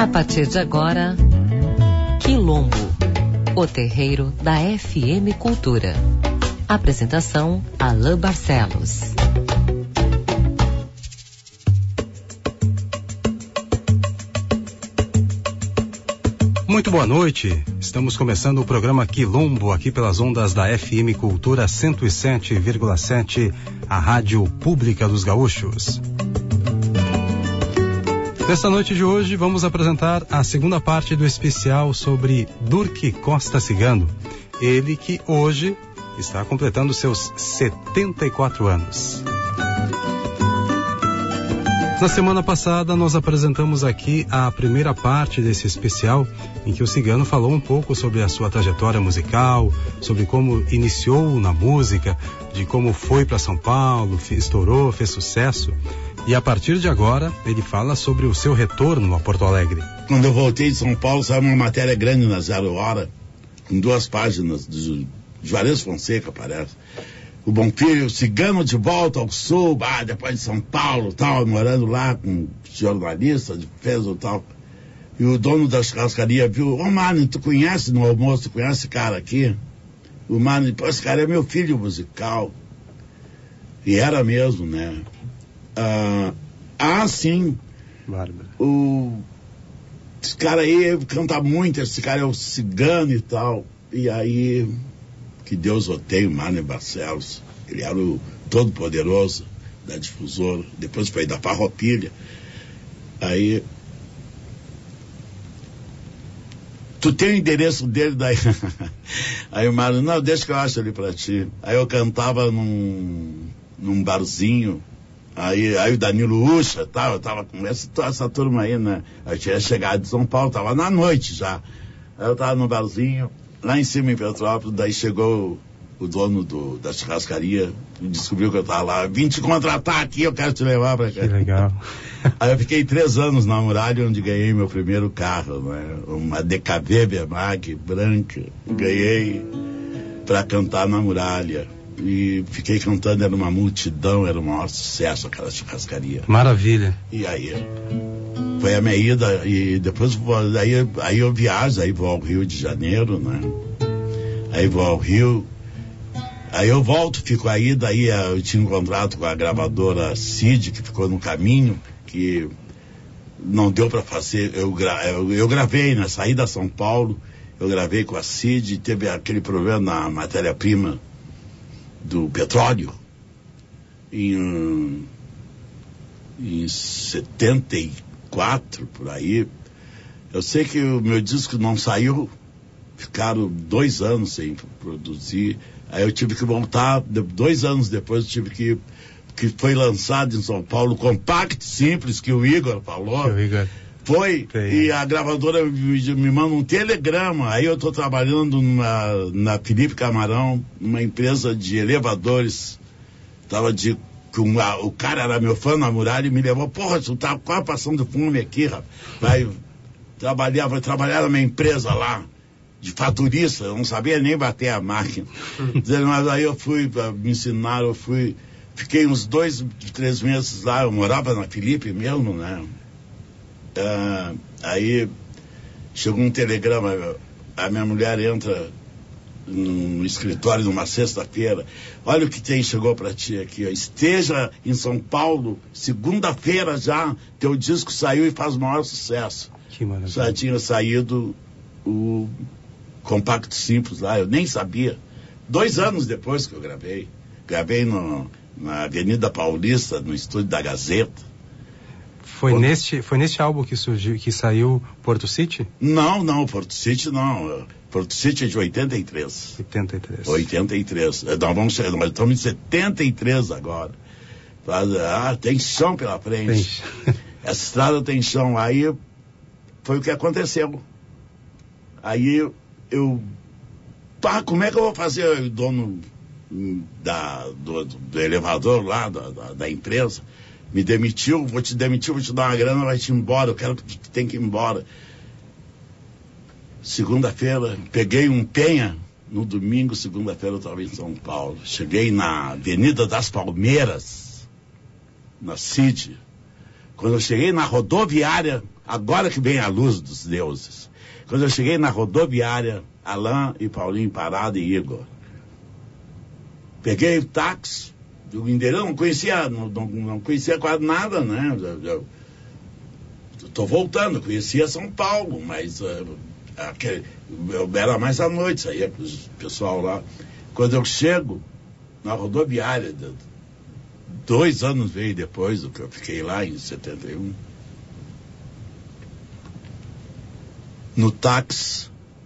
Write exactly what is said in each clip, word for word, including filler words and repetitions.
A partir de agora, Quilombo, o terreiro da F M Cultura. Apresentação, Alain Barcelos. Muito boa noite, estamos começando o programa Quilombo aqui pelas ondas da F M Cultura cento e sete vírgula sete, a rádio pública dos gaúchos. Nesta noite de hoje vamos apresentar a segunda parte do especial sobre Durque Costa Cigano, ele que hoje está completando seus setenta e quatro anos. Na semana passada nós apresentamos aqui a primeira parte desse especial, em que o Cigano falou um pouco sobre a sua trajetória musical, sobre como iniciou na música, de como foi para São Paulo, estourou, fez sucesso. E a partir de agora, ele fala sobre o seu retorno a Porto Alegre. Quando eu voltei de São Paulo, saiu uma matéria grande na Zero Hora, com duas páginas, de Juarez Fonseca, parece. O Bonfilho, Cigano de volta ao sul, ah, depois de São Paulo, tal, morando lá com jornalista, fez o tal. E o dono da churrascaria viu, ô, oh, Mano, tu conhece no almoço, tu conhece esse cara aqui? O Mano, pô, esse cara é meu filho musical. E era mesmo, né? Ah, ah sim. Bárbara. O, esse cara aí canta muito, esse cara é o Cigano e tal. E aí, que Deus o tenha, o Mano Barcelos. Ele era o todo-poderoso da difusora. Depois foi da Farroupilha. Aí, tu tem o endereço dele daí? Aí o Mano, não, deixa que eu acho ele pra ti. Aí eu cantava num, num barzinho. Aí, aí o Danilo Ucha, tá, eu tava com essa, essa turma aí, né? Eu tinha chegado de São Paulo, tava na noite já. Aí eu tava no barzinho, lá em cima em Petrópolis, daí chegou o, o dono do, da churrascaria, descobriu que eu tava lá, vim te contratar aqui, eu quero te levar pra cá. Que legal. Aí eu fiquei três anos na Muralha, onde ganhei meu primeiro carro, né? Uma D K V Bemag branca, ganhei pra cantar na Muralha. E fiquei cantando, era uma multidão, era o maior sucesso aquela churrascaria. Maravilha. E aí, foi a minha ida, e depois aí, aí eu viajo, aí vou ao Rio de Janeiro, né? Aí vou ao Rio, aí eu volto, fico aí, daí eu tinha um contrato com a gravadora Cid, que ficou no caminho, que não deu pra fazer, eu, gra, eu, eu gravei, né? Saí da São Paulo, eu gravei com a Cid, teve aquele problema na matéria-prima do petróleo em, em setenta e quatro, por aí. Eu sei que o meu disco não saiu, ficaram dois anos sem produzir, aí eu tive que voltar, dois anos depois eu tive que, que foi lançado em São Paulo, Compact Simples, que o Igor falou. O Igor. Foi, Sim. E a gravadora me, me manda um telegrama, aí eu tô trabalhando na, na Felipe Camarão, numa empresa de elevadores, tava de, com a, o cara era meu fã na Muralha e me levou, porra, tu tá quase passando fome aqui, rapaz, vai trabalhar, vai trabalhar numa empresa lá, de faturista, eu não sabia nem bater a máquina, mas aí eu fui, me ensinaram, eu fui, fiquei uns dois, três meses lá, eu morava na Felipe mesmo, né? Uh, aí chegou um telegrama, a minha mulher entra no escritório numa sexta-feira, olha o que tem, chegou pra ti aqui, ó. Esteja em São Paulo, segunda-feira já, teu disco saiu e faz o maior sucesso. Que maravilha. Já tinha saído o Compacto Simples lá, eu nem sabia, dois anos depois que eu gravei, gravei no, na Avenida Paulista, no estúdio da Gazeta. Foi neste, foi neste álbum que surgiu, que saiu Porto City? Não, não, Porto City não. Porto City é de oitenta e três. oitenta e três. oitenta e três. Nós vamos chegar, nós estamos em setenta e três agora. Ah, tem chão pela frente. Tem. Essa estrada tem chão. Aí foi o que aconteceu. Aí eu, eu pá, como é que eu vou fazer, o dono da, do, do elevador lá, da, da, da empresa? Me demitiu, vou te demitir, vou te dar uma grana, vai te ir embora, eu quero que tem que ir embora. Segunda-feira, peguei um Penha, no domingo, segunda-feira eu estava em São Paulo. Cheguei na Avenida das Palmeiras, na Cid. Quando eu cheguei na rodoviária, agora que vem a luz dos deuses. Quando eu cheguei na rodoviária, Alain e Paulinho parado e Igor. Peguei o táxi, do endereço, não conhecia, não, não, não conhecia quase nada, né? Eu, eu, eu tô voltando, conhecia São Paulo, mas uh, aquele, eu era mais à noite, saía com o pessoal lá. Quando eu chego na rodoviária, dois anos veio depois do que eu fiquei lá em setenta e um, no táxi,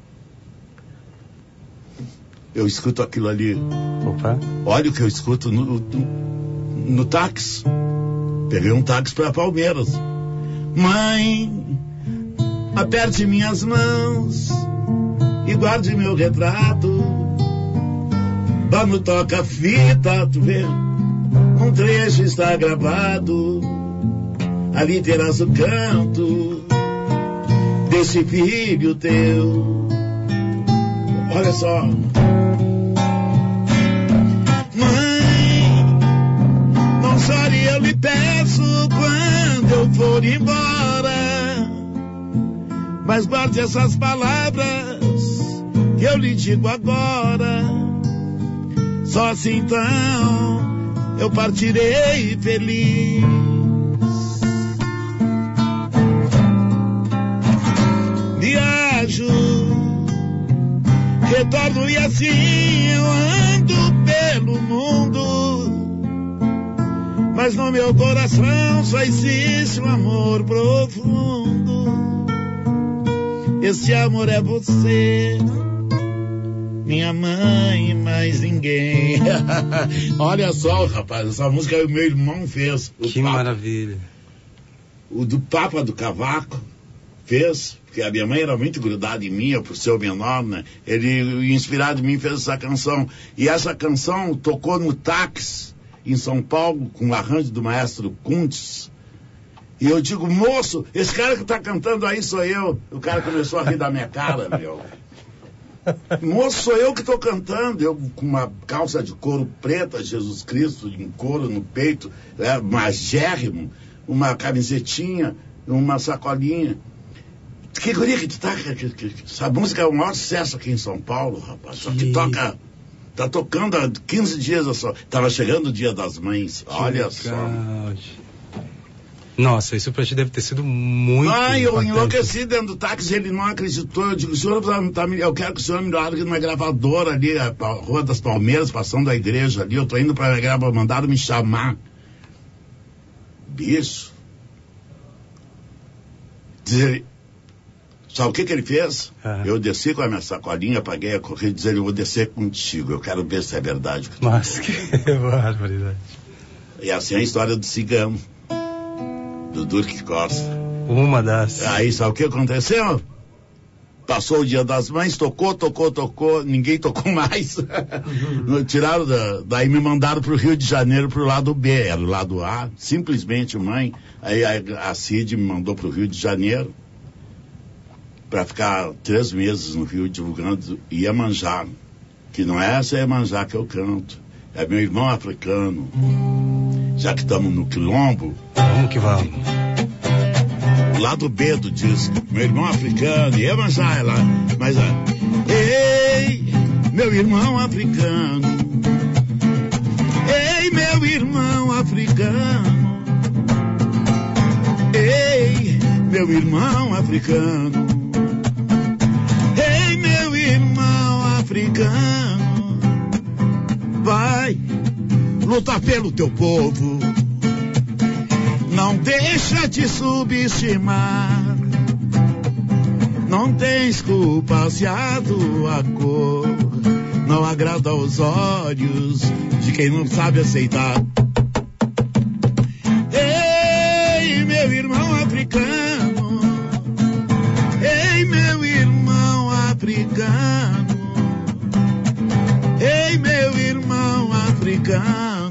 eu escuto aquilo ali. Opa. Olha o que eu escuto no, no, no táxi. Peguei um táxi para Palmeiras. Mãe, aperte minhas mãos e guarde meu retrato. Vá no toca-fita, tu vê, um trecho está gravado. Ali terás o canto desse filho teu. Olha só. Mãe, não chore, eu lhe peço quando eu for embora, mas guarde essas palavras que eu lhe digo agora. Só assim então eu partirei feliz. Viajo, retorno e assim eu ando pelo mundo, mas no meu coração só existe um amor profundo. Esse amor é você, minha mãe e mais ninguém. Olha só, rapaz, essa música o meu irmão fez. Que Papa, maravilha. O do Papa do Cavaco fez, porque a minha mãe era muito grudada em mim, eu, por ser o menor, né? Ele, inspirado em mim, fez essa canção. E essa canção tocou no táxi, em São Paulo, com o arranjo do maestro Kuntz. E eu digo, moço, esse cara que tá cantando aí sou eu. O cara começou a rir da minha cara, meu. Moço, sou eu que tô cantando. Eu com uma calça de couro preta, Jesus Cristo, em couro no peito, é, magérrimo, uma camisetinha, uma sacolinha. Que guria que tu tá... Que, que, que, essa música é o maior sucesso aqui em São Paulo, rapaz. Só que toca... Tá tocando há quinze dias só. Tava chegando o Dia das Mães. Que Olha legal. Só. Nossa, isso pra ti deve ter sido muito Ah, eu impactante. enlouqueci dentro do táxi, ele não acreditou. Eu digo, o senhor tá, tá, eu quero que o senhor me largue numa gravadora ali, a, a Rua das Palmeiras, passando a igreja ali. Eu tô indo pra gravar, mandaram me chamar. Bicho. Diz ele, sabe o que que ele fez? Ah. Eu desci com a minha sacolinha, paguei a corrida e disse ele, eu vou descer contigo, eu quero ver se é verdade. Que Mas que barbaridade. E assim é a história do cigano, do Durk Costa. Uma das. Aí sabe o que aconteceu? Passou o Dia das Mães, tocou, tocou, tocou, ninguém tocou mais. Tiraram da, daí me mandaram pro Rio de Janeiro pro lado B, era o lado A, simplesmente mãe. Aí a, a Cid me mandou pro Rio de Janeiro para ficar três meses no Rio divulgando Iemanjá, que não é essa Iemanjá que eu canto, é meu irmão africano. Já que estamos no quilombo, vamos que vamos. Lado B do disco, meu irmão africano, Iemanjá é lá, mas é, ei, meu irmão africano, ei, meu irmão africano, ei, meu irmão africano, ei, meu irmão africano, vai lutar pelo teu povo, não deixa de subestimar, não tens culpa se a tua cor não agrada aos olhos de quem não sabe aceitar. Ei, meu irmão africano, ei, meu irmão africano, ei, meu irmão africano,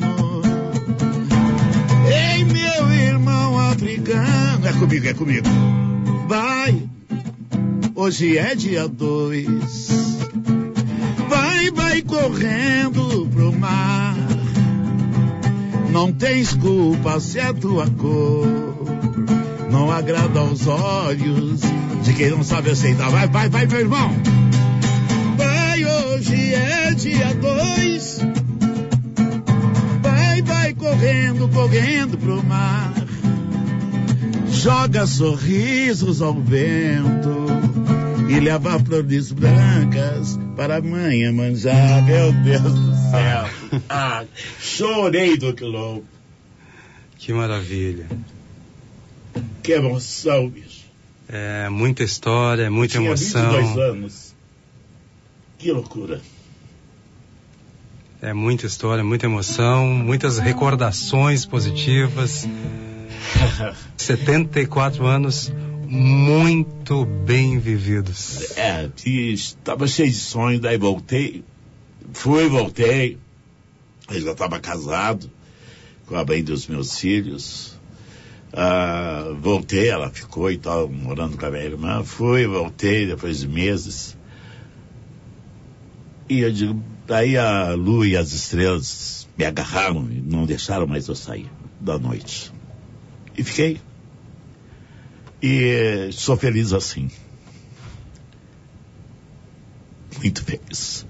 ei, meu irmão africano, é comigo, é comigo. Vai, hoje é dia dois, vai, vai correndo pro mar, não tens culpa se é tua cor não agrada aos olhos de quem não sabe aceitar. Vai, vai, vai, meu irmão. Vai, hoje é dia dois. Vai, vai correndo, correndo pro mar. Joga sorrisos ao vento e leva flores brancas para a mãe manjar. Meu Deus do céu. Ah, chorei do quilombo. Que maravilha. Que emoção, bicho. É muita história, muita tinha emoção. vinte e dois anos. Que loucura. É muita história, muita emoção, muitas recordações positivas. setenta e quatro anos muito bem vividos. É, estava cheio de sonho, daí voltei. Fui, voltei. Eu já estava casado com a mãe dos meus filhos. Ah, voltei, ela ficou e tal, morando com a minha irmã. Fui, voltei depois de meses. E eu digo, daí a lua e as estrelas me agarraram e não deixaram mais eu sair da noite. E fiquei. E sou feliz assim. Muito feliz.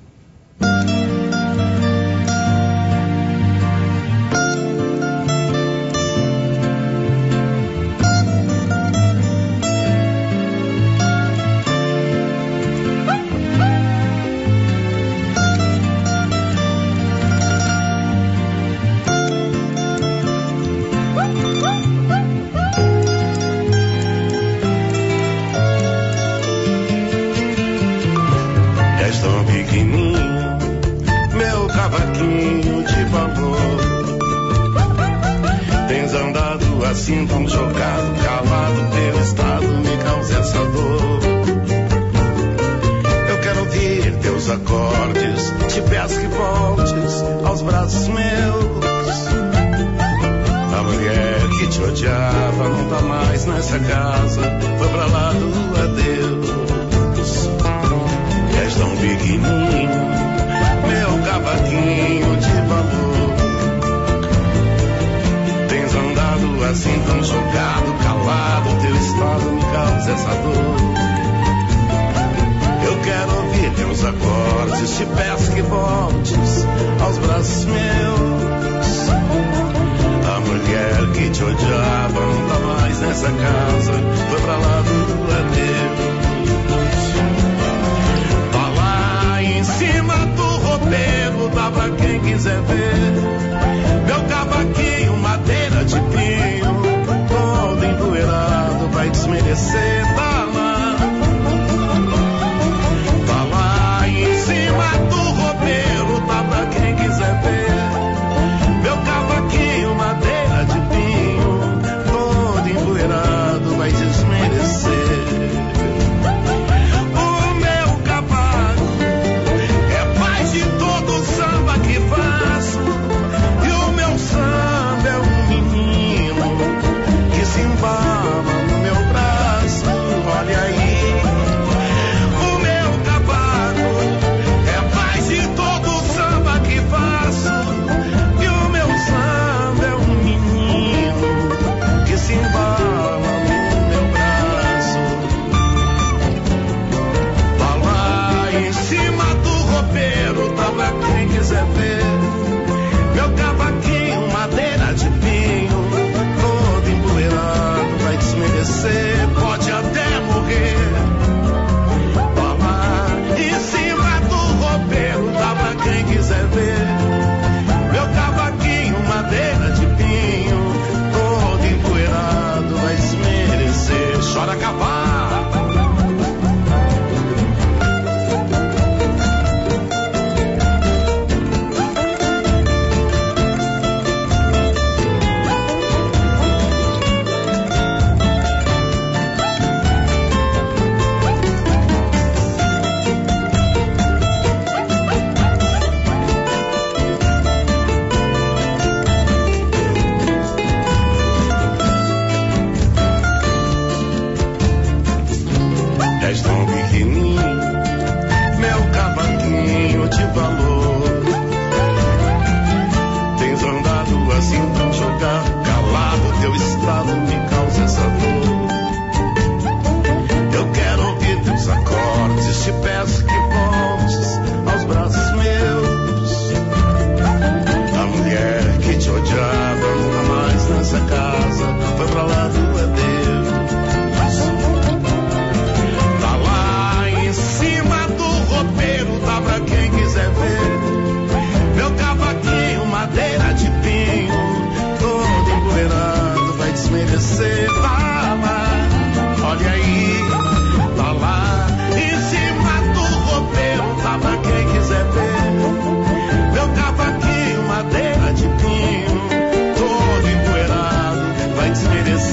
Assim tão jogado, calado, teu estado me causa essa dor. Eu quero ouvir teus acordes, te peço que voltes aos braços meus. A mulher que te odiava não tá mais nessa casa, foi pra lá do adeus. És tão pequenininho, meu cavaquinho de valor. Assim tão jogado, calado, teu estado me causa essa dor. Eu quero ouvir teus acordes, te peço que voltes aos braços meus. A mulher que te odiava não tá mais nessa casa, foi pra lá do adeus. Tá lá em cima do roupeiro, dá pra quem quiser ver. Meu cavaquinho, madeira de pinho, todo empoeirado, vai desmerecer. Tá lá, tá lá em cima do roupeiro, tá pra quem quiser ver. Meu cavaquinho, madeira de pinho, todo empoeirado, vai desmerecer. O meu cavaco é mais de todo o samba que faço.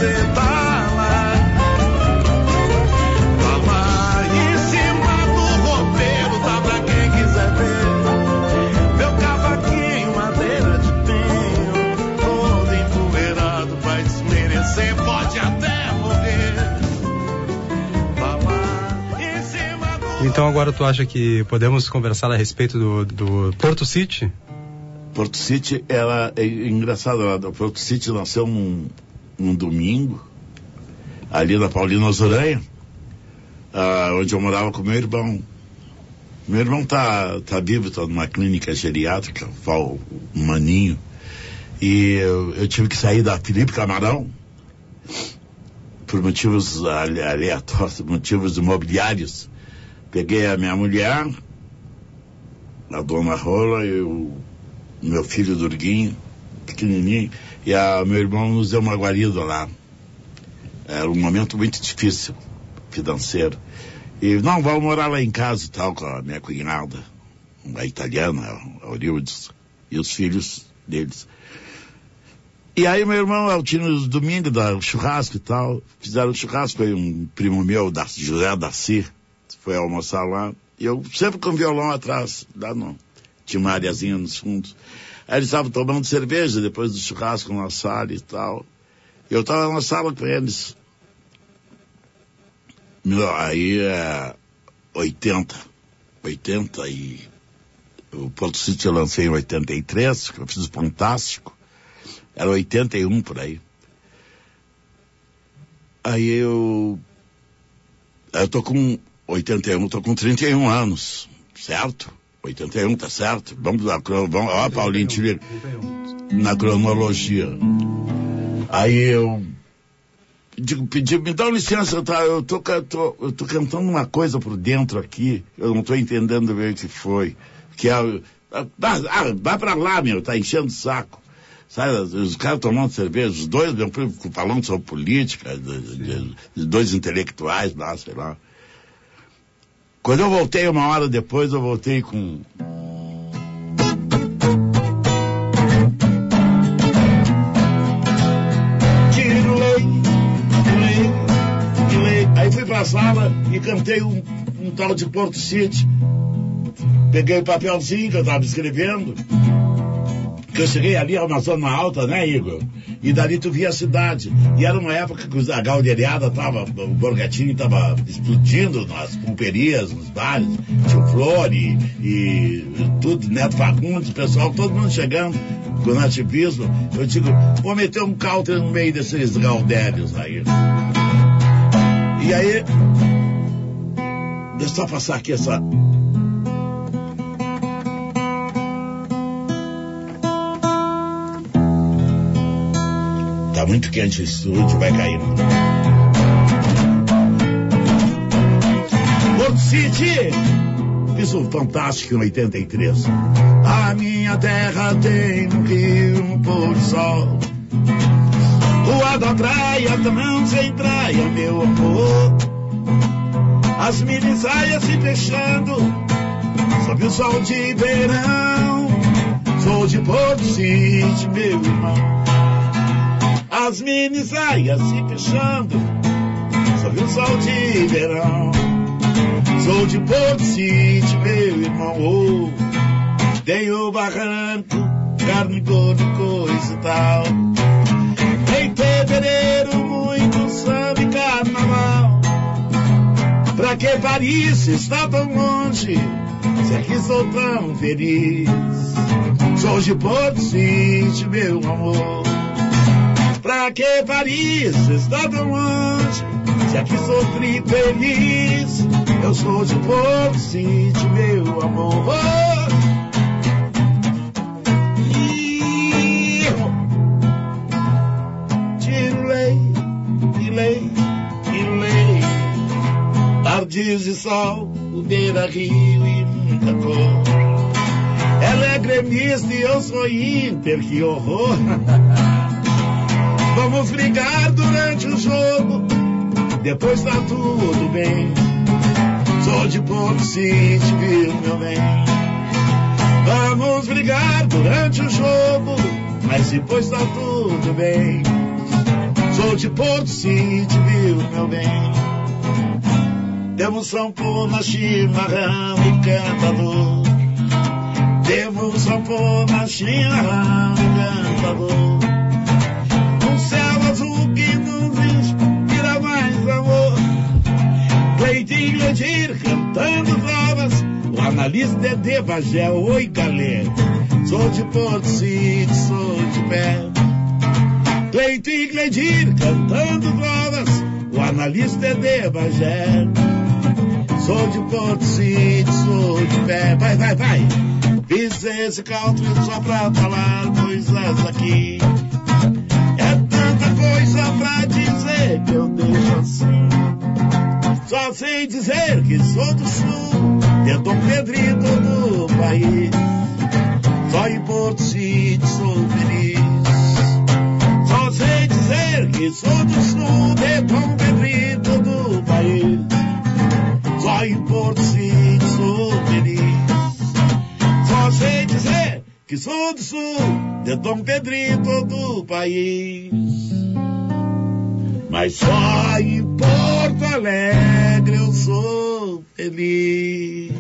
você tá lá. Tá lá em cima do roupeiro, tá pra quem quiser ver. Meu cavaquinho, madeira de pinho, todo empoeirado, vai desmerecer, pode até morrer. Tá lá em cima do... Então agora tu acha que podemos conversar a respeito do, do Porto City? Porto City, ela é engraçado, ela, Porto City nasceu num, num domingo, ali na Paulina Azuranha, ah, onde eu morava com meu irmão. Meu irmão tá, tá vivo, tá numa clínica geriátrica, o Maninho, e eu, eu tive que sair da Felipe Camarão, por motivos aleatórios, motivos imobiliários. Peguei a minha mulher, a dona Rola, e o meu filho Durguinho, pequenininho, e a meu irmão nos deu uma guarida lá. Era um momento muito difícil, financeiro. E, não, vamos morar lá em casa e tal, com a minha cunhada, a italiana, a Aurildes, e os filhos deles. E aí meu irmão, tinha no domingo, da churrasco e tal, fizeram churrasco, foi um primo meu, da, José Daci, foi almoçar lá, e eu sempre com violão atrás, lá no... tinha uma areazinha nos fundos. Aí eles estavam tomando cerveja depois do churrasco na sala e tal. Eu estava na sala com eles. Meu, aí é oitenta, oitenta e... O Porto City eu lancei em oitenta e três, eu fiz o Fantástico. Era oitenta e um por aí. Aí eu... Eu tô com oitenta e um, tô com trinta e um anos, certo? oitenta e um, tá certo? Vamos lá, vamos, ó, Paulinho, te liga. Na cronologia. Aí eu digo, pedi, me dá licença, tá? Eu tô, tô, eu tô cantando uma coisa por dentro aqui, eu não tô entendendo bem o que foi. Que é, ah, vai pra lá, meu, tá enchendo o saco. Sabe, os caras tomando cerveja, os dois, meu, falando sobre política, de, de, de dois intelectuais lá, sei lá. Quando eu voltei, uma hora depois, eu voltei com... Aí fui pra sala e cantei um, um tal de Porto City. Peguei o papelzinho que eu tava escrevendo, que eu cheguei ali, a uma zona alta, né, Igor? E dali tu via a cidade. E era uma época que a galderiada tava, o Borgatinho tava explodindo nas pulperias, nos bares, tinha flor e, e tudo, Neto Fagundes, o pessoal, todo mundo chegando com o nativismo. Eu digo, vou meter um counter no meio desses galdérios aí. E aí, deixa eu só passar aqui essa... Tá muito quente o estúdio, vai cair. Porto City, fiz um Fantástico em oitenta e três. A minha terra tem um rio, um pôr do sol. Rua da praia, não sem praia, meu amor. As mini saias se fechando sob o sol de verão. Sou de Porto City, meu irmão. As mini saias se fechando sob o sol de verão. Sou de Porto City, meu irmão. Oh, tenho barranco, carne, gordo, coisa e tal. Em fevereiro, muito samba e carnaval. Pra que Paris está tão longe, se aqui sou tão feliz? Sou de Porto City, meu amor. Pra que Paris está tão longe, se aqui sou tri feliz? Eu sou de Porto City, meu amor. Tardes de sol, o beira rio e muita cor. Ela é gremista e eu sou Inter, que horror. Vamos brigar durante o jogo, depois tá tudo bem. Sou de Porto City, viu, meu bem? Vamos brigar durante o jogo, mas depois tá tudo bem. Sou de Porto City, viu, meu bem? Temos sanfona, chimarrão e cantador. Temos sanfona, chimarrão e cantador. Um céu azul que nos inspira mais amor. Cleitinho Ledir cantando trovas. O analista é de Bagé, oi galera. Sou de Porto City, sou de pé. Cleitinho Ledir cantando trovas. O analista é de Bagé. Sou de Porto City, sou de pé. Vai, vai, vai. Fiz esse cálculo só pra falar coisas aqui. É tanta coisa pra dizer que eu deixo assim. Só sei dizer que sou do sul, de Dom Pedrito do país. Só em Porto City sou feliz. Só sei dizer que sou do sul, de Dom Pedrito do país. Só em Porto City sou feliz. Só sei dizer que sou do sul, de Dom Pedrito do país. Mas só em Porto Alegre eu sou feliz.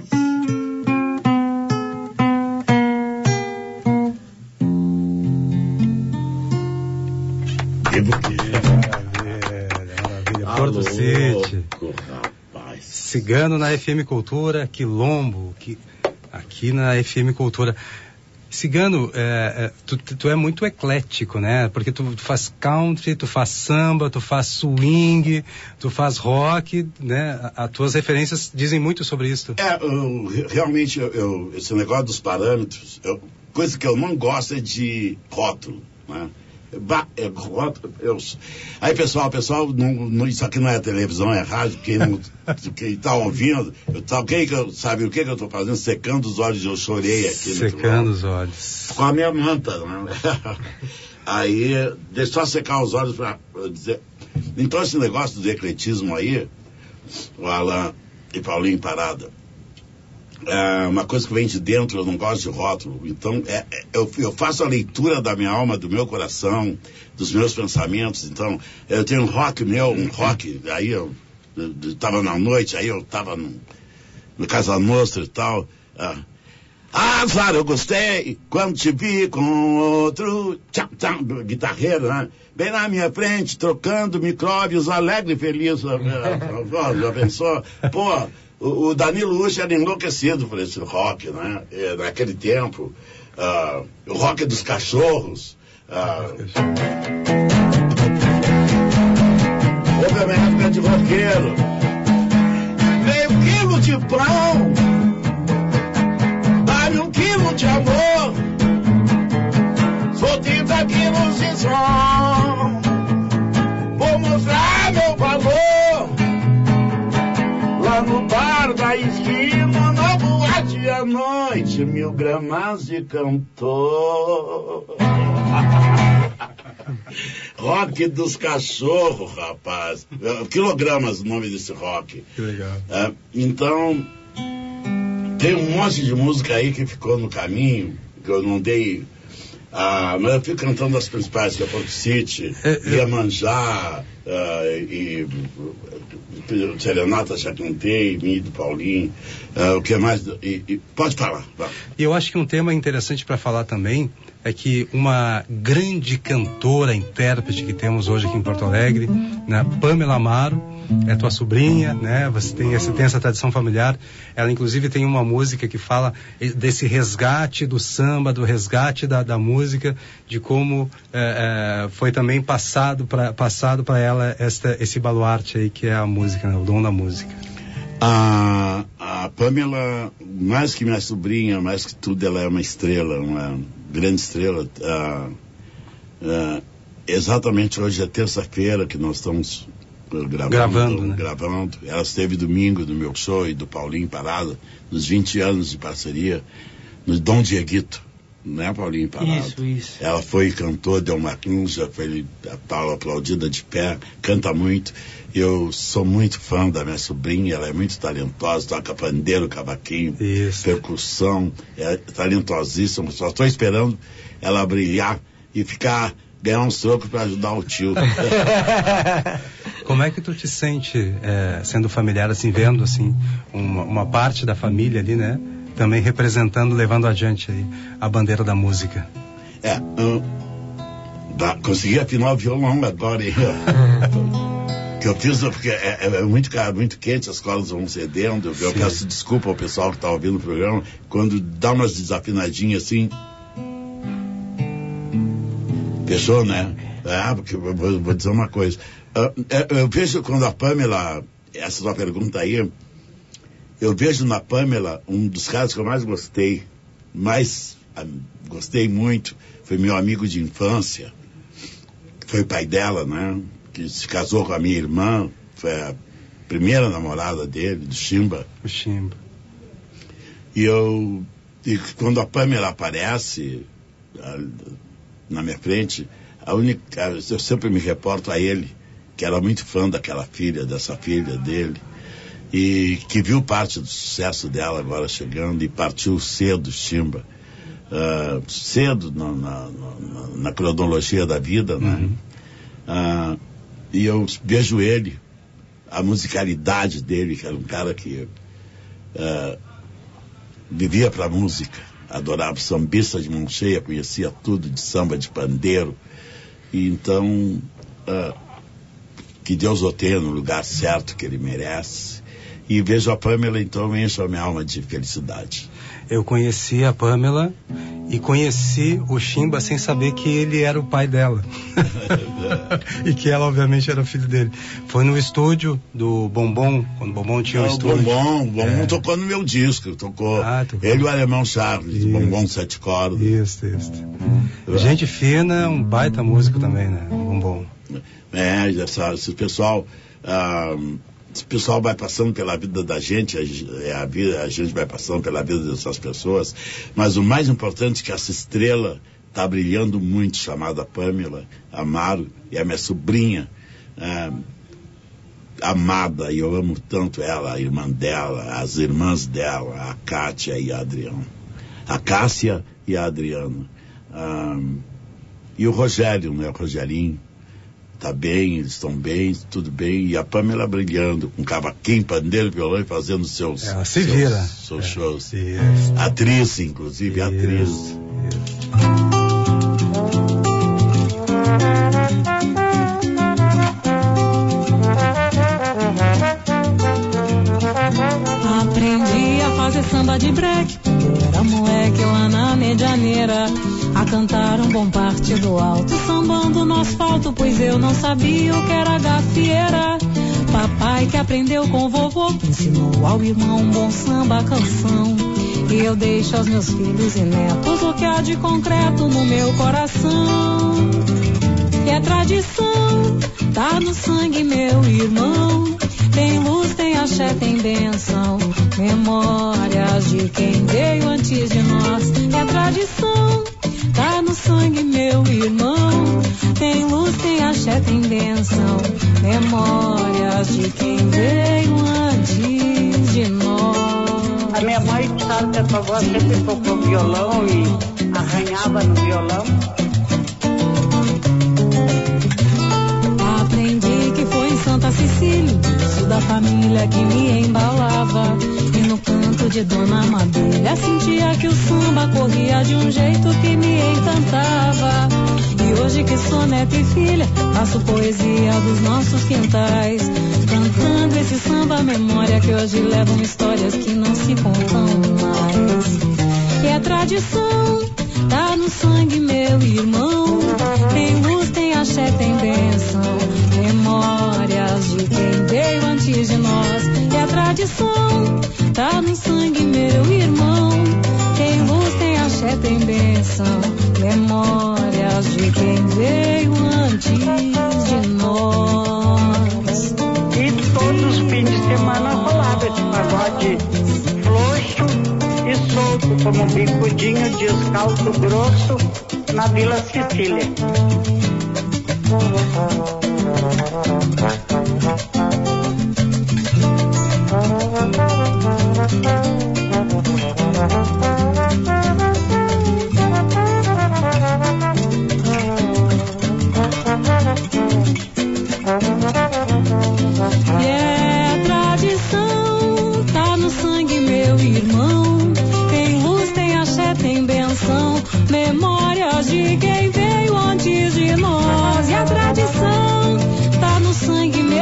Devo que... Maravilha, maravilha. Porto City. Rapaz. Cigano na F M Cultura, Quilombo, que... aqui na F M Cultura. Cigano, é, é, tu, tu é muito eclético, né? Porque tu, tu faz country, tu faz samba, tu faz swing, tu faz rock, né? As tuas referências dizem muito sobre isso. É, eu, realmente, eu, eu, esse negócio dos parâmetros, eu, coisa que eu não gosto é de rótulo, né? Ba, é, rótulo, eu, aí, pessoal, pessoal, não, não, isso aqui não é televisão, é rádio, quem não, quem tá ouvindo, eu, tá, quem que eu, sabe o que que eu tô fazendo? Secando os olhos, eu chorei aqui. Secando os olhos. Com a minha manta, né? Aí, deixa só secar os olhos pra, pra dizer. Então, esse negócio do ecletismo aí, o Alan e Paulinho Parada, é uma coisa que vem de dentro, eu não gosto de rótulo. Então, é, é, eu, eu faço a leitura da minha alma, do meu coração, dos meus pensamentos. Então, eu tenho um rock meu, um rock, aí eu, eu, eu tava na noite, aí eu tava no, no Casa Nostra e tal. Ah, ah, Zara, eu gostei quando te vi com outro tchau, tchau, guitarreiro, né? Bem na minha frente, trocando micróbios, alegre e feliz. Já pensou? Pô, o, o Danilo Ucha era enlouquecido por esse rock, né? E, naquele tempo. Uh, o rock dos cachorros. Uh, Houve a minha época de roqueiro. Meio quilo de pão. Dá-me um quilo de amor. Sou trinta quilos de som. Vou mostrar meu valor. Lá no bar da esquina, na boate à noite, mil gramas de cantor. Rock dos cachorros, rapaz. Quilogramas o nome desse rock. Que legal. É, então, tem um monte de música aí que ficou no caminho, que eu não dei... Ah, mas eu fico cantando as principais, que é Porto City, é, é... Iemanjá, uh, e, e Serenata já cantei, Mi do Paulinho, uh, o que mais... E, e, pode falar. E eu acho que um tema interessante para falar também é que uma grande cantora, intérprete que temos hoje aqui em Porto Alegre, né, Pamela Amaro, é tua sobrinha, né? Você tem, você tem essa tradição familiar. Ela, inclusive, tem uma música que fala desse resgate do samba, do resgate da, da música, de como é, é, foi também passado para passado para ela esta, esse baluarte aí que é a música, né? O dom da música. A, a Pamela, mais que minha sobrinha, mais que tudo, ela é uma estrela, uma grande estrela. Ah, ah, exatamente hoje é terça-feira que nós estamos gravando, gravando, né? gravando. Ela esteve domingo no meu show e do Paulinho Parada, nos vinte anos de parceria, no Dom Dieguito, né, Paulinho Parada? Isso, isso. Ela foi e cantou, deu uma já foi aplaudida de pé, canta muito. Eu sou muito fã da minha sobrinha, ela é muito talentosa, toca pandeiro, cavaquinho, isso, percussão, é talentosíssima. Só estou esperando ela brilhar e ficar ganhar uns trocos para ajudar o tio. Como é que tu te sente é, sendo familiar, assim, vendo assim uma, uma parte da família ali, né? Também representando, levando adiante aí a bandeira da música. É, um, dá, consegui afinar o violão agora, hein? Que eu fiz, porque é, é muito, muito quente, as cordas vão cedendo. Eu, eu peço desculpa ao pessoal que está ouvindo o programa, quando dá umas desafinadinhas assim. Fechou, né? É, porque eu vou, vou dizer uma coisa. Uh, eu vejo quando a Pamela, essa sua pergunta aí, eu vejo na Pamela um dos caras que eu mais gostei, mais uh, gostei muito, foi meu amigo de infância, foi o pai dela, né? Que se casou com a minha irmã, foi a primeira namorada dele, do Chimba. O Chimba. E eu, e quando a Pamela aparece uh, na minha frente, a única, eu sempre me reporto a ele, que era muito fã daquela filha, dessa filha dele, e que viu parte do sucesso dela agora chegando, e partiu cedo, Chimba, uh, cedo na, na, na, na cronologia da vida, né? Uhum. Uh, e eu vejo ele, a musicalidade dele, que era um cara que uh, vivia pra música, adorava sambista de mão cheia, conhecia tudo de samba, de pandeiro, e então uh, que Deus o tenha no lugar certo que ele merece. E vejo a Pamela, então encho a minha alma de felicidade. Eu conheci a Pamela e conheci o Chimba sem saber que ele era o pai dela. E que ela, obviamente, era o filho dele. Foi no estúdio do Bombom, quando o Bombom tinha um Não, estúdio. O Bombom, o Bombom é. tocou no meu disco, tocou. Ah, tocou. Ele e o Alemão Charles, o Bombom Sete Cordas. Isso, isso. Gente fina, um baita músico também, né? O Bombom. É, essa, esse pessoal... Ah, esse pessoal vai passando pela vida da gente, a, a, vida, a gente vai passando pela vida dessas pessoas, mas o mais importante é que essa estrela está brilhando muito, chamada Pamela Amaro, e a minha sobrinha é, amada, e eu amo tanto ela, a irmã dela, as irmãs dela, a Kátia e a Adriana, a Cássia e a Adriana, ah, e o Rogério, né, o Rogerinho, tá bem, eles estão bem, tudo bem, e a Pamela brilhando, com cavaquinho, pandeiro, violão e fazendo seus, Ela se seus, vira. seus é. shows. Isso. Atriz, inclusive, Isso. atriz. Isso. Aprendi a fazer samba de break, era moleque lá na Medianeira, a cantar um bom partido alto, sambando no asfalto, pois eu não sabia o que era gafieira. Papai que aprendeu com o vovô, que ensinou ao irmão um bom samba canção. E eu deixo aos meus filhos e netos o que há de concreto no meu coração. E é tradição, tá no sangue, meu irmão. Tem luz, tem axé, tem bênção, memórias de quem veio antes de nós. É tradição, tá no sangue, meu irmão. Tem luz, tem axé, tem bênção, memórias de quem veio antes de nós. A minha mãe, sabe que a tua avó sempre tocou violão e arranhava no violão. Aprendi que foi em Santa Cecília, isso da família que me embalava. E no canto de Dona Mabília sentia que o samba corria de um jeito que me encantava. E hoje que sou neta e filha, faço poesia dos nossos quintais, cantando esse samba memória que hoje levam histórias que não se contam mais. E é tradição, tá no sangue, meu irmão. Tem luz, tem axé, tem bênção, memórias de quem veio antes de nós. E a tradição, tá no sangue, meu irmão. Tem luz, tem axé, tem bênção, memórias de quem veio antes de nós. E todos os fins de semana rolava esse pagode frouxo e solto, como um bicudinho descalço grosso na Vila Sicília.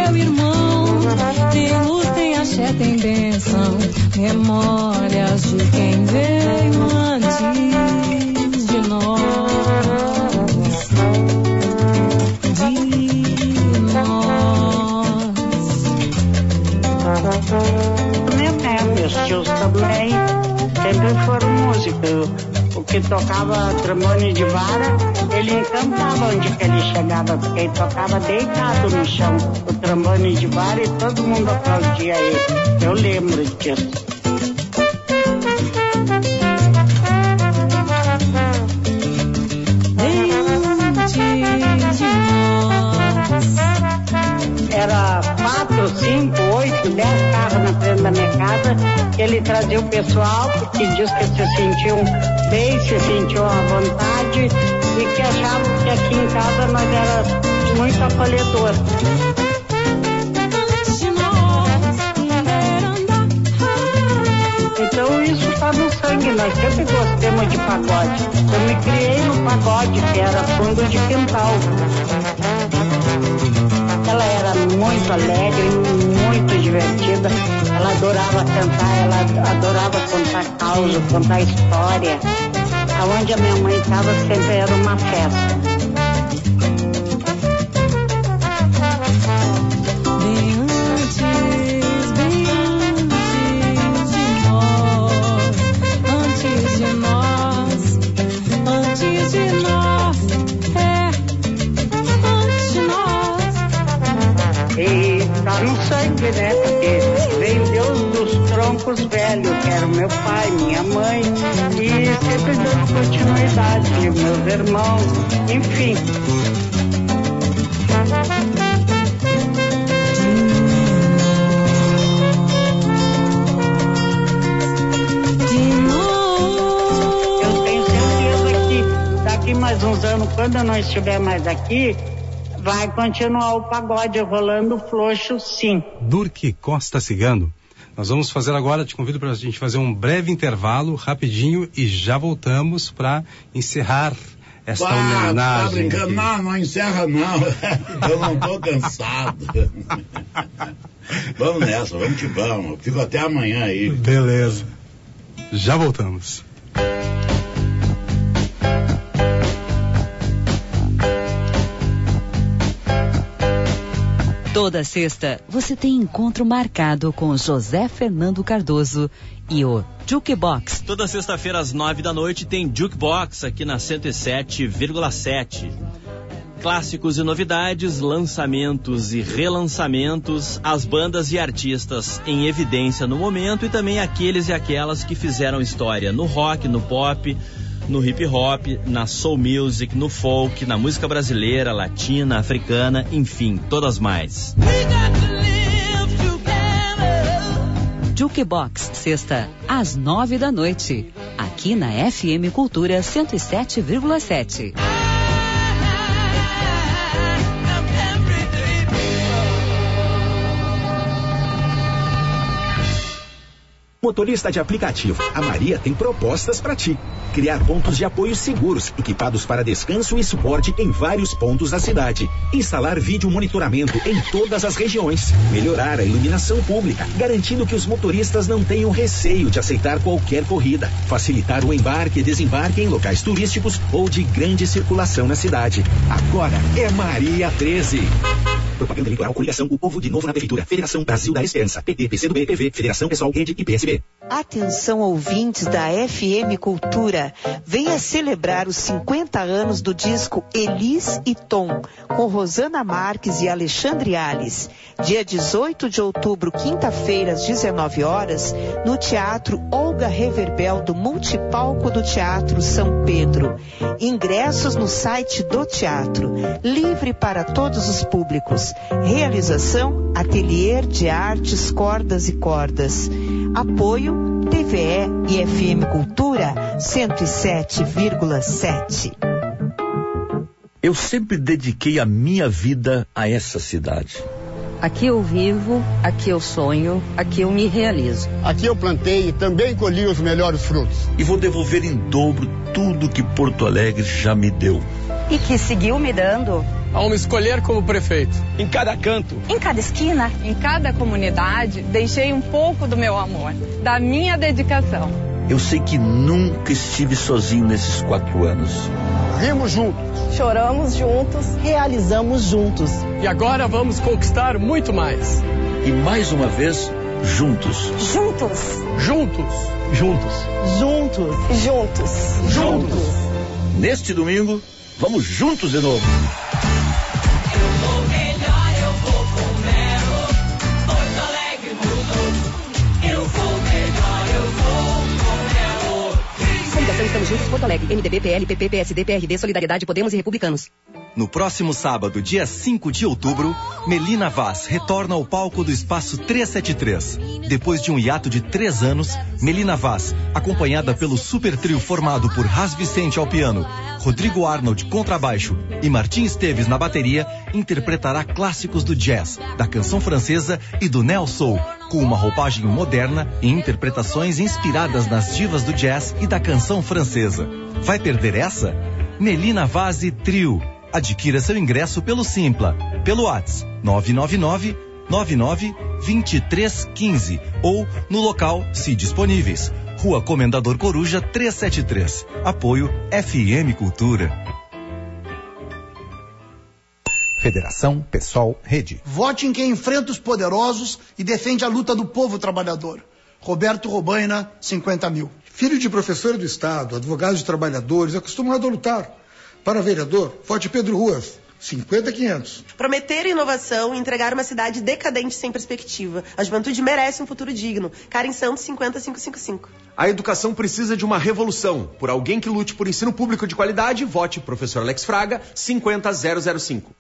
meu irmão. Tem luz, tem axé, tem bênção, memórias de quem veio antes de nós. De nós. Meu pai, meus tios também sempre foram músicos. O que tocava trombone de vara, ele encantava onde que ele chegava, porque ele tocava deitado no chão, o trombone de vara, e todo mundo aplaudia ele. Eu lembro disso. Era quatro, cinco, oito, dez carros na frente da minha casa. Ele trazia o pessoal que diz que se sentiam bem, se sentiam à vontade e que achavam que aqui em casa nós era muito acolhedor. Então isso está no sangue, nós sempre gostamos de pagode. Eu me criei no pagode, que era fundo de quintal. Ela era muito alegre, muito divertida. Ela adorava cantar, ela adorava contar causa, contar história. Aonde a minha mãe estava sempre era uma festa. Bem antes, bem antes de nós, antes de nós, antes de nós, é, antes de nós. E tá no sangue, né? Porque veio Deus dos troncos velhos, que era meu pai, minha mãe, e sempre dando continuidade, meus irmãos, enfim. Eu tenho certeza que daqui mais uns anos, quando eu não estiver mais aqui, vai continuar o pagode rolando floxo, sim. Durque Costa Cigano. Nós vamos fazer agora, te convido para a gente fazer um breve intervalo, rapidinho, e já voltamos para encerrar esta ah, homenagem. Tá brincando? Não, não encerra não. Eu não tô cansado. Vamos nessa, vamos que vamos. Fico até amanhã aí. Beleza. Já voltamos. Toda sexta, você tem encontro marcado com José Fernando Cardoso e o Jukebox. Toda sexta-feira às nove da noite tem Jukebox aqui na cento e sete vírgula sete. Clássicos e novidades, lançamentos e relançamentos, as bandas e artistas em evidência no momento e também aqueles e aquelas que fizeram história no rock, no pop, no hip hop, na soul music, no folk, na música brasileira, latina, africana, enfim, todas mais. Jukebox, sexta, às nove da noite, aqui na F M Cultura cento e sete vírgula sete. Motorista de aplicativo, a Maria tem propostas para ti. Criar pontos de apoio seguros, equipados para descanso e suporte em vários pontos da cidade. Instalar vídeo monitoramento em todas as regiões. Melhorar a iluminação pública, garantindo que os motoristas não tenham receio de aceitar qualquer corrida. Facilitar o embarque e desembarque em locais turísticos ou de grande circulação na cidade. Agora é Maria treze. Propaganda eleitoral, coligação, o povo de novo na prefeitura. Federação Brasil da Esperança. P T, P C do B, P V, Federação Pessoal Rede e P S B. Atenção, ouvintes da F M Cultura. Venha celebrar os cinquenta anos do disco Elis e Tom, com Rosana Marques e Alexandre Alves. Dia dezoito de outubro, quinta-feira, às dezenove horas, no Teatro Olga Reverbel do Multipalco do Teatro São Pedro. Ingressos no site do teatro. Livre para todos os públicos. Realização Ateliê de Artes Cordas e Cordas. Apoio T V E e F M Cultura cento e sete vírgula sete. Eu sempre dediquei a minha vida a essa cidade. Aqui eu vivo, aqui eu sonho, aqui eu me realizo. Aqui eu plantei e também colhi os melhores frutos. E vou devolver em dobro tudo que Porto Alegre já me deu. E que seguiu me dando. ao me escolher como prefeito. Em cada canto, em cada esquina, em cada comunidade, deixei um pouco do meu amor, da minha dedicação. Eu sei que nunca estive sozinho nesses quatro anos. Rimos juntos. Choramos juntos. Realizamos juntos. E agora vamos conquistar muito mais. E mais uma vez, juntos. Juntos. Juntos. Juntos. Juntos. Juntos. Juntos. Neste domingo, vamos juntos de novo. Estamos juntos, Porto Alegre, M D B, P L, P P, P S D, P R D, Solidariedade, Podemos e Republicanos. No próximo sábado, dia cinco de outubro, Melina Vaz retorna ao palco do Espaço trezentos e setenta e três. Depois de um hiato de três anos, Melina Vaz, acompanhada pelo super trio formado por Ras Vicente ao piano, Rodrigo Arnold contrabaixo e Martim Esteves na bateria, interpretará clássicos do jazz, da canção francesa e do neo soul, com uma roupagem moderna e interpretações inspiradas nas divas do jazz e da canção francesa. Vai perder essa? Melina Vaz e Trio. Adquira seu ingresso pelo Simpla, pelo WhatsApp nove nove nove, nove nove, dois três um cinco ou no local, se disponíveis. Rua Comendador Coruja trezentos e setenta e três. Apoio F M Cultura. Federação Pessoal Rede. Vote em quem enfrenta os poderosos e defende a luta do povo trabalhador. Roberto Robaina, cinquenta mil. Filho de professor do Estado, advogado de trabalhadores, acostumado a lutar. Para vereador, vote Pedro Ruas, cinquenta, quinhentos. Prometer inovação e entregar uma cidade decadente sem perspectiva. A juventude merece um futuro digno. Karen Santos, cinquenta, quinhentos e cinquenta e cinco. A educação precisa de uma revolução. Por alguém que lute por ensino público de qualidade, vote Professor Alex Fraga, cinquenta, zero zero cinco.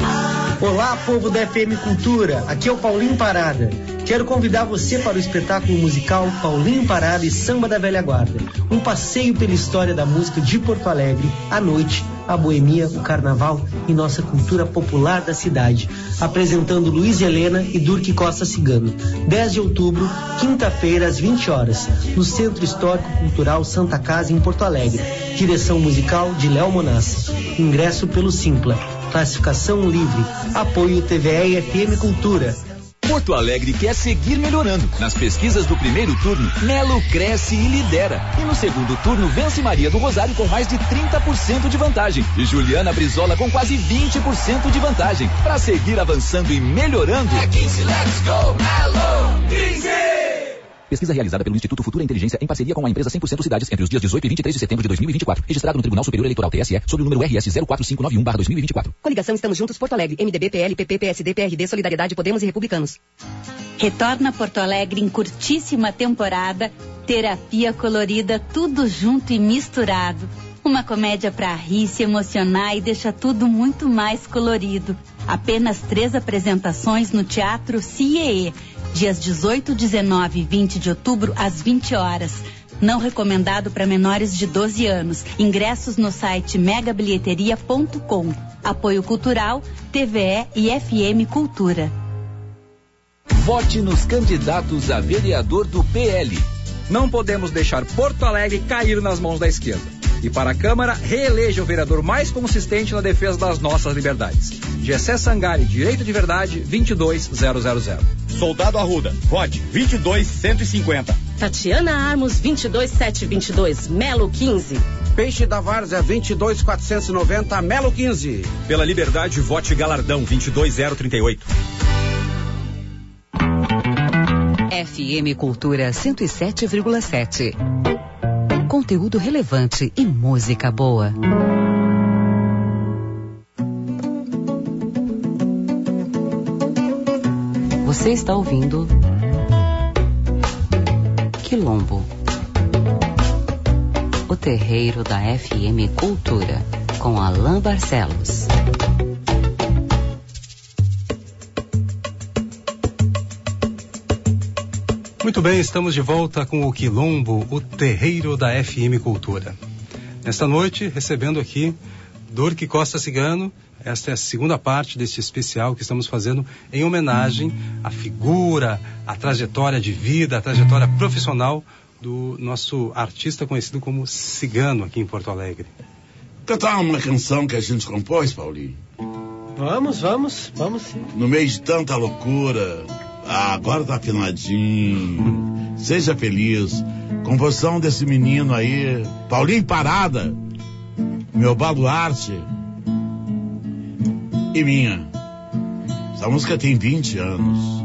Olá, povo da F M Cultura, aqui é o Paulinho Parada. Quero convidar você para o espetáculo musical Paulinho Parada e Samba da Velha Guarda. Um passeio pela história da música de Porto Alegre, à noite, a boemia, o carnaval e nossa cultura popular da cidade. Apresentando Luiz Helena e Durque Costa Cigano. dez de outubro, quinta-feira, às vinte horas, no Centro Histórico Cultural Santa Casa, em Porto Alegre. Direção musical de Léo Monassa. Ingresso pelo Simpla. Classificação livre. Apoio T V E e F M Cultura. Porto Alegre quer seguir melhorando. Nas pesquisas do primeiro turno, Melo cresce e lidera. E no segundo turno, vence Maria do Rosário com mais de trinta por cento de vantagem. E Juliana Brizola com quase vinte por cento de vantagem. Para seguir avançando e melhorando... É quinze, let's go, Melo! quinze! Pesquisa realizada pelo Instituto Futura Inteligência em parceria com a empresa cem por cento Cidades entre os dias dezoito e vinte e três de setembro de dois mil e vinte e quatro. Registrado no Tribunal Superior Eleitoral T S E sob o número R S zero quatro cinco nove um barra dois mil e vinte e quatro. Coligação Estamos Juntos Porto Alegre, M D B, P L, P P, P S D, P R D, Solidariedade, Podemos e Republicanos. Retorna Porto Alegre em curtíssima temporada, terapia colorida, tudo junto e misturado. Uma comédia pra rir, se emocionar e deixa tudo muito mais colorido. Apenas três apresentações no Teatro C I E E. Dias dezoito, dezenove e vinte de outubro, às vinte horas. Não recomendado para menores de doze anos. Ingressos no site mega bilheteria ponto com. Apoio Cultural, T V E e F M Cultura. Vote nos candidatos a vereador do P L. Não podemos deixar Porto Alegre cair nas mãos da esquerda. E para a Câmara, reeleja o vereador mais consistente na defesa das nossas liberdades. Gessé Sangari, Direito de Verdade, vinte e dois mil. Soldado Arruda, vote vinte e dois, cento e cinquenta. Tatiana Armos, vinte e dois, setecentos e vinte e dois, Melo quinze. Peixe da Várzea, vinte e dois, quatrocentos e noventa, Melo quinze. Pela Liberdade, vote Galardão, vinte e dois, zero trinta e oito. F M Cultura cento e sete vírgula sete. Conteúdo relevante e música boa. Você está ouvindo Quilombo, o terreiro da F M Cultura, com Alain Barcelos. Muito bem, estamos de volta com o Quilombo, o terreiro da F M Cultura. Nesta noite, recebendo aqui Durque Costa Cigano. Esta é a segunda parte deste especial que estamos fazendo em homenagem à figura, à trajetória de vida, à trajetória profissional do nosso artista conhecido como Cigano aqui em Porto Alegre. Cantar uma canção que a gente compôs, Paulinho? Vamos, vamos, vamos sim. No meio de tanta loucura, ah, agora tá afinadinho. Seja feliz. Composição desse menino aí, Paulinho Parada, meu baluarte e minha. Essa música tem vinte anos.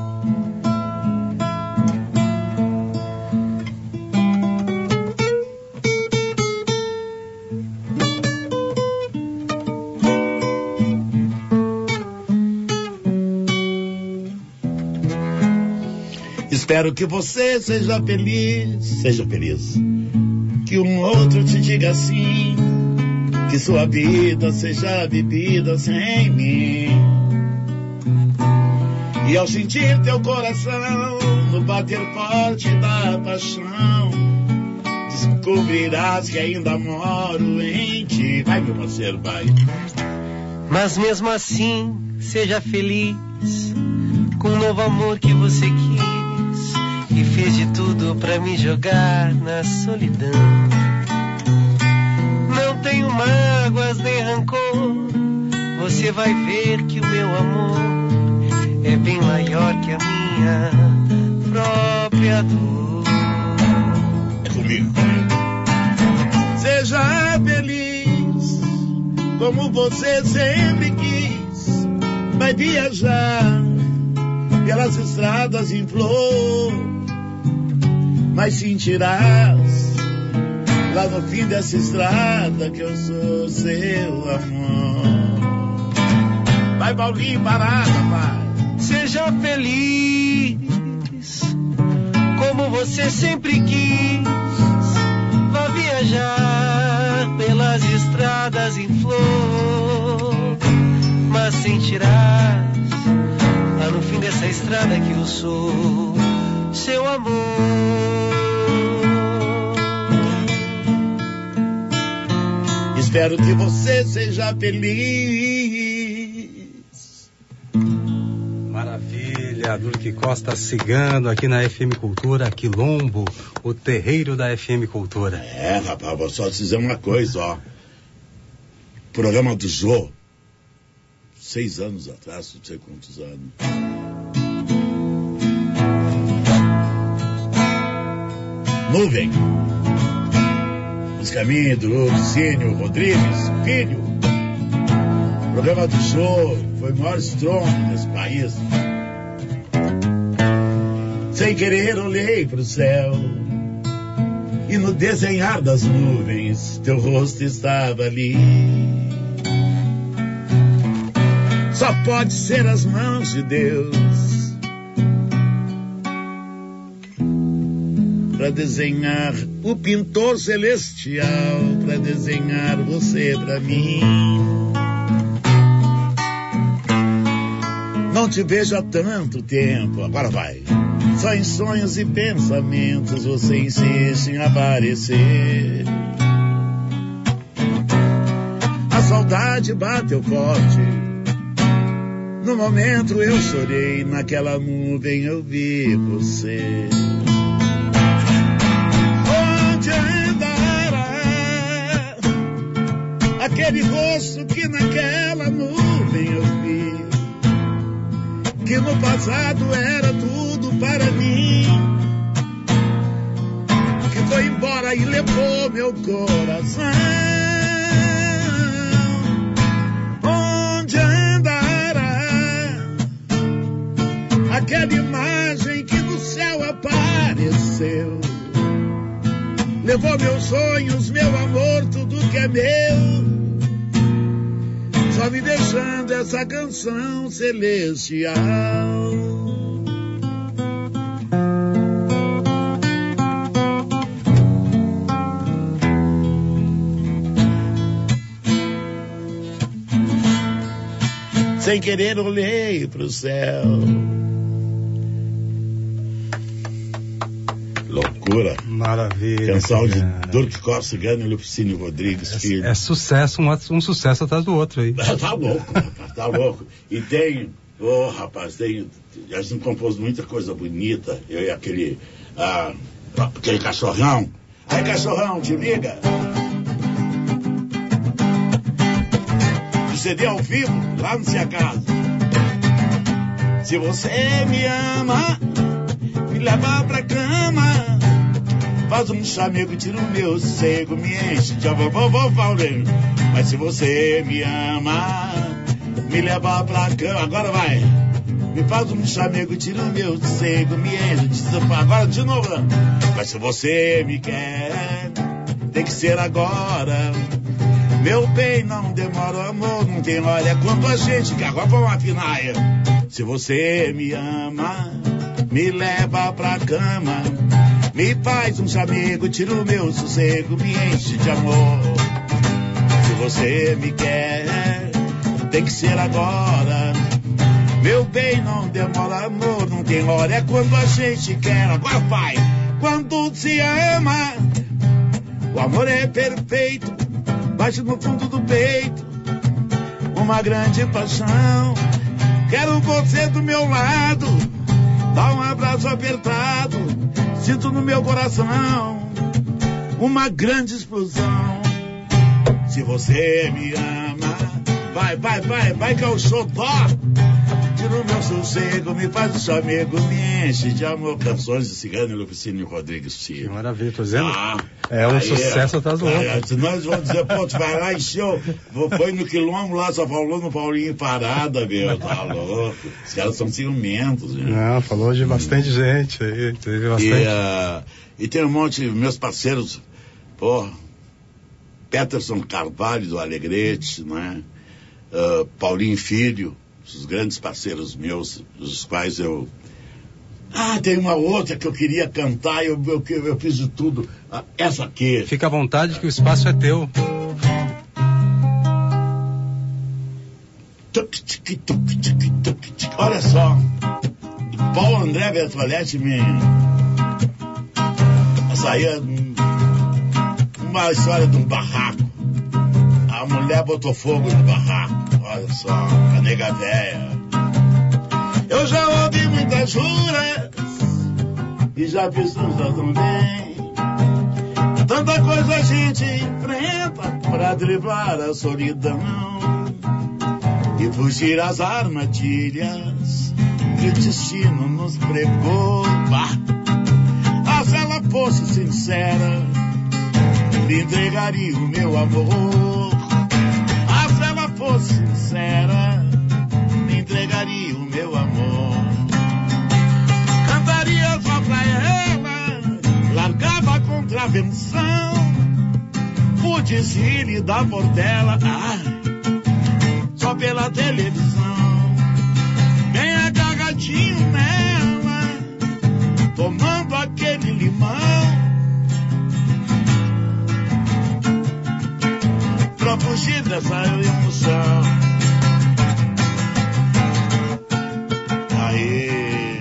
Espero que você seja feliz, seja feliz. Que um outro te diga assim, que sua vida seja vivida sem mim. E ao sentir teu coração no bater forte da paixão, descobrirás que ainda moro em ti. Vai, meu parceiro, vai. Mas mesmo assim, seja feliz com o novo amor que você quis e fez de tudo pra me jogar na solidão. Não tenho mágoas nem rancor, você vai ver que o meu amor é bem maior que a minha própria dor. É comigo. Seja feliz como você sempre quis, vai viajar pelas estradas em flor, mas sentirás lá no fim dessa estrada que eu sou seu amor. Vai, Paulinho Parada, vai. Seja feliz como você sempre quis, vá viajar pelas estradas em flor, mas sentirás lá no fim dessa estrada que eu sou seu amor. Espero que você seja feliz. Maravilha, Durque Costa Cigano aqui na F M Cultura, Quilombo, o terreiro da F M Cultura. É, rapaz, vou só te dizer uma coisa, ó. Programa do Jô, seis anos atrás, não sei quantos anos. Nuvem. Música minha, do Lucínio Rodrigues, filho. O programa do show foi o maior estrondo desse país. Sem querer olhei pro céu e no desenhar das nuvens teu rosto estava ali. Só pode ser as mãos de Deus para desenhar o pintor celestial, para desenhar você pra mim. Não te vejo há tanto tempo, agora vai. Só em sonhos e pensamentos você insiste em aparecer. A saudade bateu forte. No momento eu chorei, naquela nuvem eu vi você. Aquele rosto que naquela nuvem eu vi, que no passado era tudo para mim, que foi embora e levou meu coração. Onde andará aquela imagem que no céu apareceu? Levou meus sonhos, meu amor, tudo que é meu, só me deixando essa canção celestial. Sem querer olhei pro céu. Loucura. Maravilha. Canção de Durque Costa Cigano e Lucínio Rodrigues, filho. É, é sucesso, um, um sucesso atrás do outro aí. Tá louco, rapaz, tá louco. E tem, ô oh, rapaz, tem, a gente compôs muita coisa bonita. Eu e aquele, ah, aquele cachorrão. Aí, cachorrão, te liga. C D ao vivo, lá no Cia Casa. Se você me ama, me leva pra cama, faz um chamego, tira o meu sossego, me enche de amor, vovô Paulinho. Mas se você me ama, me leva pra cama, agora vai. Me faz um chamego, tira o meu sossego, me enche de amor, agora de novo. Mas se você me quer, tem que ser agora. Meu bem, não demora, amor, não tem hora. É quando a gente quer, agora vamos afinar. Se você me ama, me leva pra cama, me faz um chamego, tira o meu sossego, me enche de amor. Se você me quer, tem que ser agora. Meu bem, não demora, amor, não tem hora. É quando a gente quer, agora vai. Quando se ama, o amor é perfeito, bate no fundo do peito, uma grande paixão. Quero você do meu lado, dá um abraço apertado, sinto no meu coração uma grande explosão. Se você me ama, vai, vai, vai, vai que é o xodó. Tira o meu sossego, me faz o chamego, me enche de amor. Canções de Cigano e Luficínio Rodrigues Tio. Que maravilha, tô dizendo. Ah, é um aí, sucesso atrás do outro. Aí, nós vamos dizer, pô, tu vai lá, encheu, foi no quilombo lá, só falou no Paulinho Parada, meu, tá louco. Os caras são ciumentos, né? Não, falou de bastante gente aí, teve bastante. E, uh, e tem um monte de meus parceiros, pô, Peterson Carvalho do Alegrete, né? Uh, Paulinho Filho, os grandes parceiros meus, dos quais eu... Ah, tem uma outra que eu queria cantar, eu, eu, eu fiz de tudo. Ah, essa aqui. Fica à vontade que o espaço é teu. Olha só, Paulo André Bertoletti me... Essa aí é uma história de um barraco. A mulher botou fogo no barraco. Olha só, a nega véia. Eu já ouvi muitas juras e já fiz tudo também. Tanta coisa a gente enfrenta pra driblar a solidão e fugir às armadilhas que o destino nos pregou. Ah, se ela fosse sincera, me entregaria o meu amor. Ah, se ela fosse sincera, me entregaria o meu amor. Cantaria só pra ela, largava a contravenção, o desfile da Portela, ah, só pela televisão. Bem agarradinho nela, tomando aquele limão, pra fugir dessa emoção. Aê.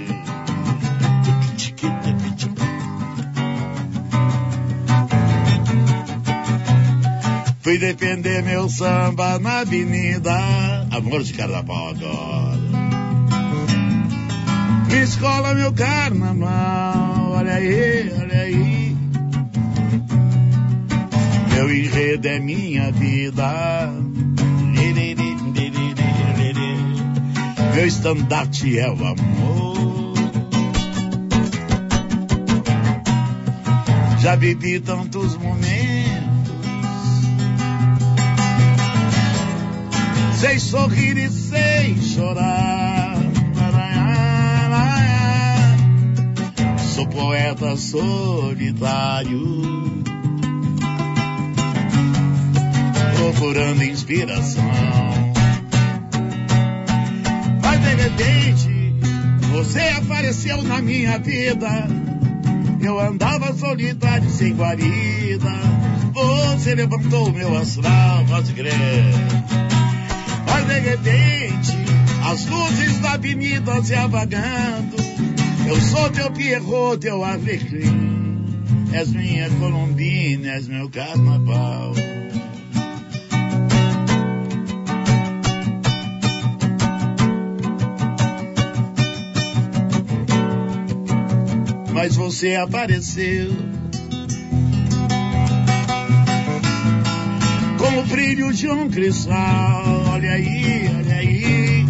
Fui defender meu samba na avenida, amor de carnaval agora. Me escola meu carnaval, olha aí, olha aí. Meu enredo é minha vida, meu estandarte é o amor. Já vivi tantos momentos, sem sorrir e sem chorar. Sou poeta solitário, procurando inspiração. Mas de repente você apareceu na minha vida. Eu andava solitário sem guarida, você levantou o meu astral, pode crer. Mas de repente as luzes da avenida se apagando. Eu sou teu Pierrot, teu Alecrim, és minha Colombina, és meu carnaval. Mas você apareceu com o brilho de um cristal. olha aí, olha aí.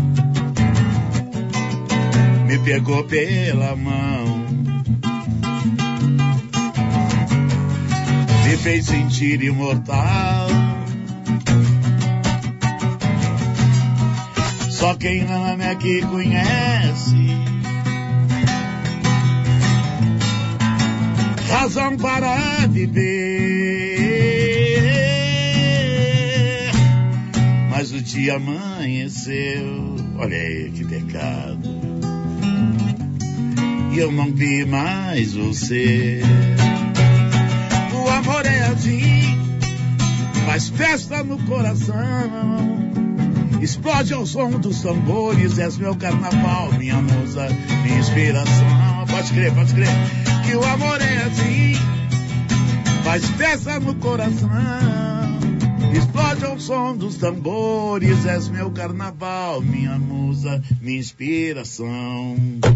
Me pegou pela mão, me fez sentir imortal. Só quem ama é que conhece razão para viver. Mas o dia amanheceu, olha aí que pecado, e eu não vi mais você. O amor é assim, faz festa no coração, explode ao som dos tambores, és meu carnaval, minha musa, minha inspiração. Pode crer, pode crer, que o amor é assim, faz festa no coração, explode ao som dos tambores, és meu carnaval, minha musa, minha inspiração.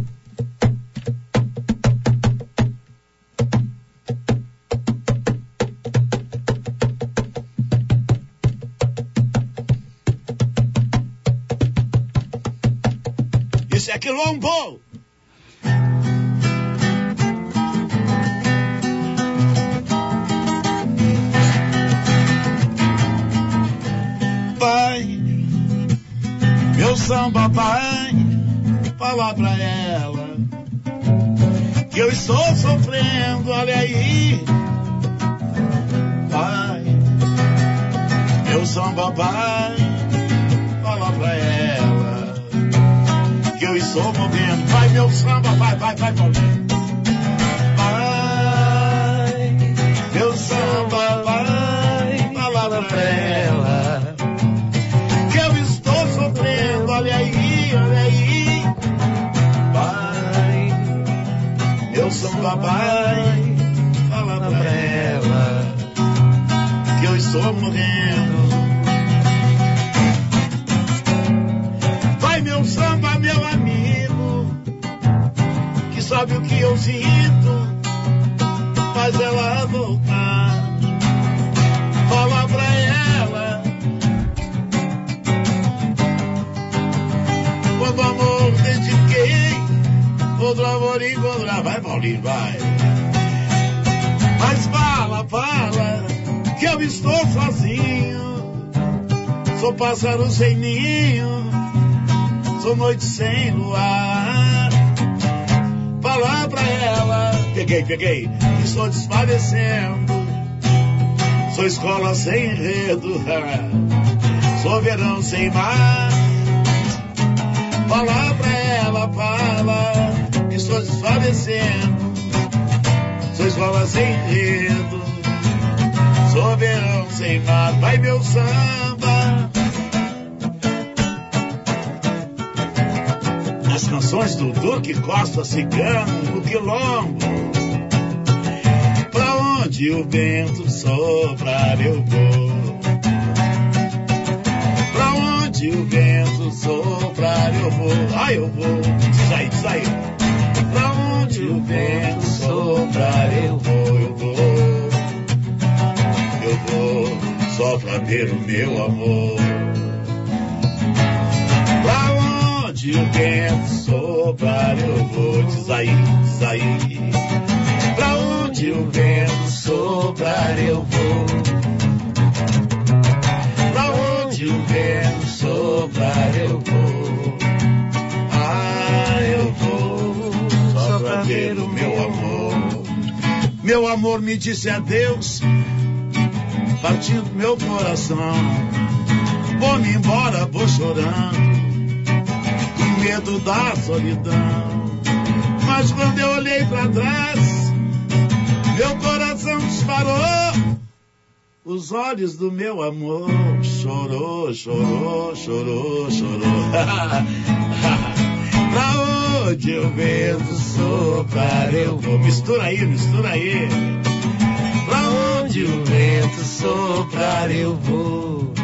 Isso é quilombo! Vai, meu samba vai, fala pra ela que eu estou sofrendo, olha aí. Vai, meu samba vai, fala pra ela que eu estou morrendo. Vai, meu samba, vai, vai, vai, vai. Vai, meu samba, vai, fala pra ela que eu estou sofrendo, olha aí, olha aí. Vai, meu samba, vai, fala pra ela que eu estou morrendo. Vai, meu samba, meu amigo, que sabe o que eu sinto, faz ela voltar. Fala pra ela, quando amor dediquei, outro amor encontrar. Vai, Paulinho, vai. Mas fala, fala, que eu estou sozinho, sou pássaro sem ninho, sou noite sem luar. Fala pra ela, peguei, peguei, estou desfalecendo, sou escola sem enredo, sou verão sem mar. Fala pra ela, fala, estou desfalecendo, sou escola sem enredo, sou verão sem mar. Vai, meu samba. As canções do Duque Costa Cigano no quilombo. Pra onde o vento soprar eu vou, pra onde o vento soprar eu vou. Ai, eu vou, diz aí, diz aí. Pra onde o vento soprar eu vou, eu vou, eu vou, só pra ver o meu amor. Onde o vento soprar eu vou, diz aí, diz aí. Pra onde o vento soprar eu vou, pra onde o vento soprar eu vou. Ah, eu vou, só pra ver o meu amor. Meu amor me disse adeus, partindo meu coração. Vou-me embora, vou chorando, medo da solidão. Mas quando eu olhei pra trás, meu coração disparou, os olhos do meu amor chorou, chorou, chorou, chorou. Pra onde o vento soprar eu vou. Mistura aí, mistura aí. Pra onde o vento soprar eu vou,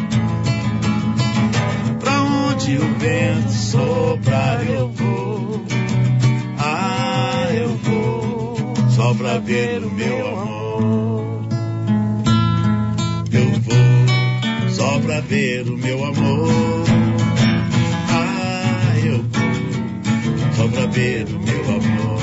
onde o vento soprar eu vou. Ah, eu vou, só pra ver o meu amor. Eu vou, só pra ver o meu amor. Ah, eu vou só pra ver o meu amor.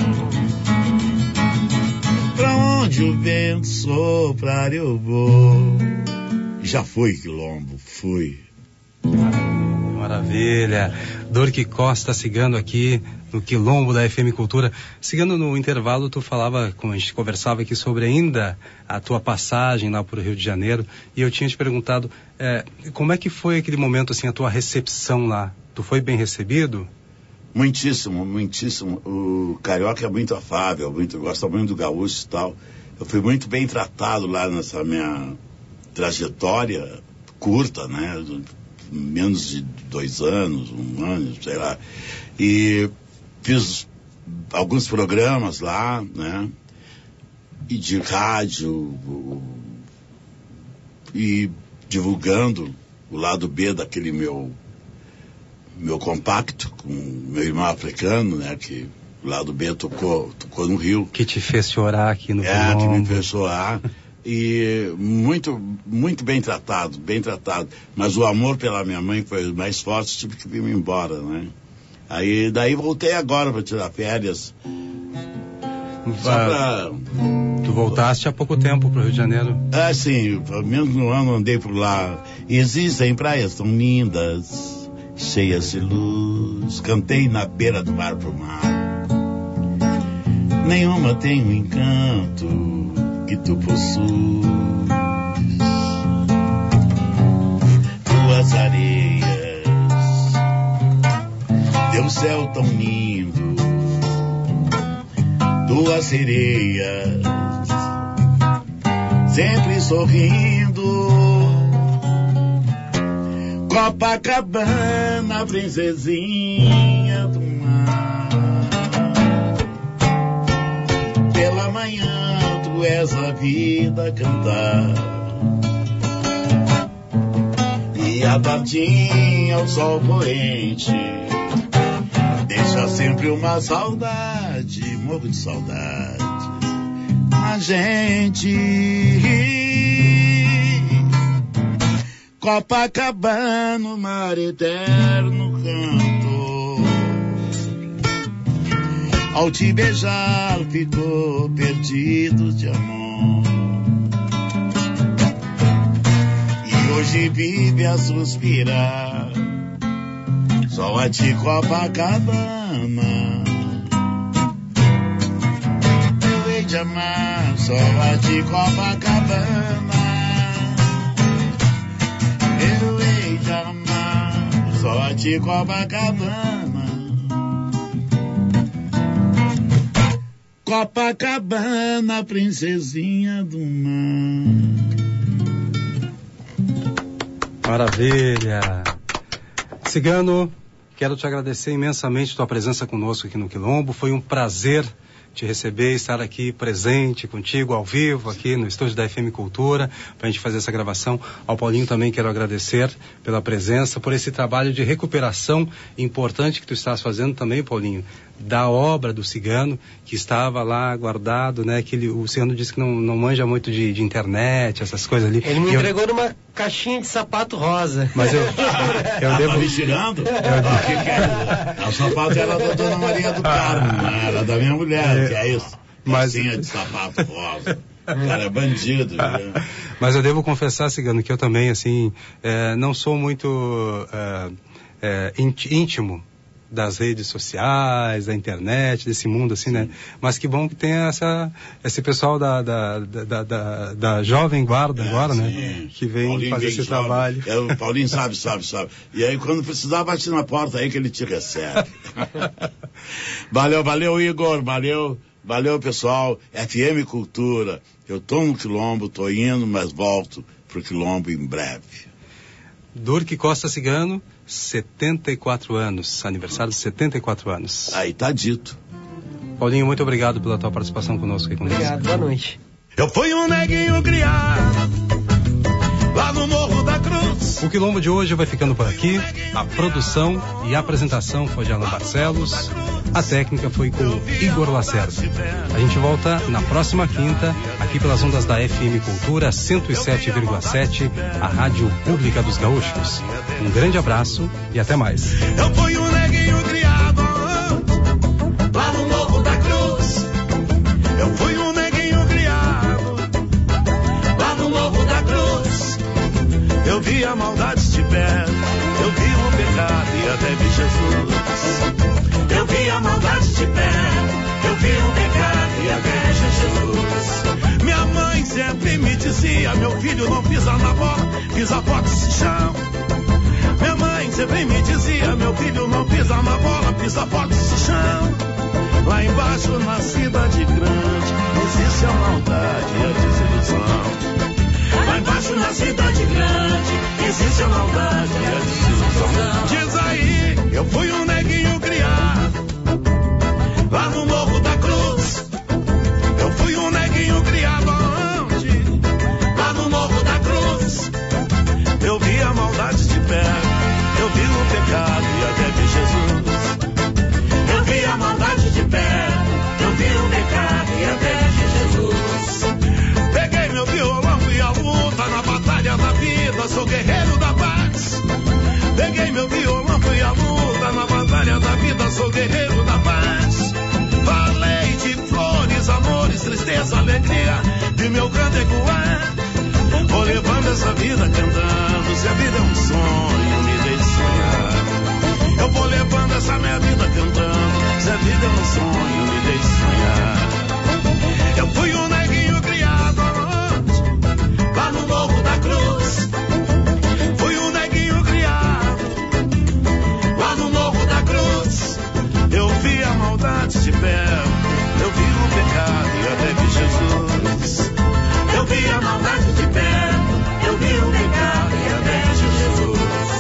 Pra onde o vento soprar eu vou. Já fui, Quilombo, fui. Maravilha. Dorque Costa Cigano aqui no Quilombo da F M Cultura. Cigano, no intervalo tu falava, como a gente conversava aqui, sobre ainda a tua passagem lá para o Rio de Janeiro, e eu tinha te perguntado é, como é que foi aquele momento, assim, a tua recepção lá? Tu foi bem recebido? Muitíssimo, muitíssimo. O carioca é muito afável, muito, gosta muito do gaúcho e tal. Eu fui muito bem tratado lá nessa minha trajetória curta, né? Menos de dois anos, um ano, sei lá. E fiz alguns programas lá, né? E de rádio, e divulgando o lado B daquele meu meu compacto com meu irmão africano, né? Que o lado B tocou, tocou no Rio. Que te fez chorar aqui no É, Quilombo. que me fez chorar. E muito, muito bem tratado, bem tratado. Mas o amor pela minha mãe foi mais forte, tive que vir embora, né? Aí, daí voltei agora para tirar férias. Só pra... Tu voltaste há pouco tempo pro Rio de Janeiro? É, sim, pelo menos no ano andei por lá. Existem praias tão lindas, cheias de luz. Cantei na beira do mar pro mar. Nenhuma tem um encanto que tu possuis. Tuas areias, teu céu tão lindo, tuas sereias, sempre sorrindo. Copacabana, princesinha do mar. Pela manhã tu és a vida a cantar, e a tardinha o sol poente deixa sempre uma saudade, morro de saudade a gente. Copacabana, mar eterno canto, ao te beijar ficou perdido de amor, e hoje vive a suspirar só a ti, Copacabana. Eu hei de amar só a ti, Copacabana. Eu hei de amar só a ti, Copacabana. Copacabana, princesinha do mar. Maravilha. Cigano, quero te agradecer imensamente tua presença conosco aqui no Quilombo. Foi um prazer te receber, estar aqui presente contigo ao vivo aqui no estúdio da F M Cultura para a gente fazer essa gravação. Ao Paulinho também quero agradecer pela presença, por esse trabalho de recuperação importante que tu estás fazendo também, Paulinho, da obra do Cigano, que estava lá guardado, né? Que ele, o Cigano disse que não, não manja muito de, de internet, essas coisas ali. Ele me e entregou eu... numa caixinha de sapato rosa. Mas eu, eu devo... Tá me tirando? Eu... O que que é? O sapato era da Dona Maria do Carmo, né? Era da minha mulher, é... que é isso. Mas... Caixinha de sapato rosa. Cara, é bandido. Né? Mas eu devo confessar, Cigano, que eu também, assim, é, não sou muito é, é, íntimo das redes sociais, da internet, desse mundo, assim, né? Mas que bom que tem essa, esse pessoal da, da, da, da, da jovem guarda é, agora, sim, né? Que vem Paulinho fazer esse jovem. trabalho. É, o Paulinho sabe, sabe, sabe. E aí, quando precisar, bate na porta aí que ele te recebe. Valeu, valeu, Igor, valeu, valeu, pessoal. F M Cultura. Eu tô no Quilombo, tô indo, mas volto pro Quilombo em breve. Dorque Costa Cigano, setenta e quatro anos, aniversário de setenta e quatro anos. Aí tá dito. Paulinho, muito obrigado pela tua participação conosco aqui. Obrigado, boa noite. Eu fui um neguinho criado lá no Morro da Cruz, O Quilombo de hoje vai ficando por aqui. A produção e a apresentação foi de Alan Barcelos. A técnica foi com Igor Lacerda. A gente volta na próxima quinta, aqui pelas ondas da F M Cultura cento e sete vírgula sete, a Rádio Pública dos Gaúchos. Um grande abraço e até mais. Eu fui um neguinho criado lá no Morro da Cruz. Eu fui um neguinho criado lá no Morro da Cruz. Eu vi a maldade de perto, eu vi o pecado e até vi Jesus. Eu vi a maldade de perto, eu vi o pecado e até Jesus. Minha mãe sempre me dizia, meu filho não pisa na bola, pisa forte esse chão. Minha mãe sempre me dizia, meu filho não pisa na bola, pisa forte esse chão. Lá embaixo na cidade grande, existe a maldade e a desilusão. Lá embaixo na cidade grande, existe a maldade e a desilusão. Diz aí, eu fui um neguinho criado lá no Morro da Cruz. Eu fui um neguinho criado aonde? Lá no Morro da Cruz. Eu vi a maldade de perto, eu vi o pecado e até vi Jesus. Eu vi a maldade de perto, eu vi o pecado e até vi Jesus. Peguei meu violão e a luta na batalha da vida, sou guerreiro da paz. Peguei meu violão e a luta na batalha da vida, sou guerreiro da paz. Falei de flores, amores, tristeza, alegria, de meu canto ecoar. Vou levando essa vida cantando, se a vida é um sonho, me deixe sonhar. Eu vou levando essa minha vida cantando, se a vida é um sonho, me deixe sonhar. Eu fui um neguinho criado onde? Lá no Morro da Cruz. Fui um neguinho criado lá no Morro da Cruz. Eu vi a maldade de perto, eu vi o pecado e até vi Jesus. Eu vi a maldade de perto, eu vi o pecado e até vi Jesus.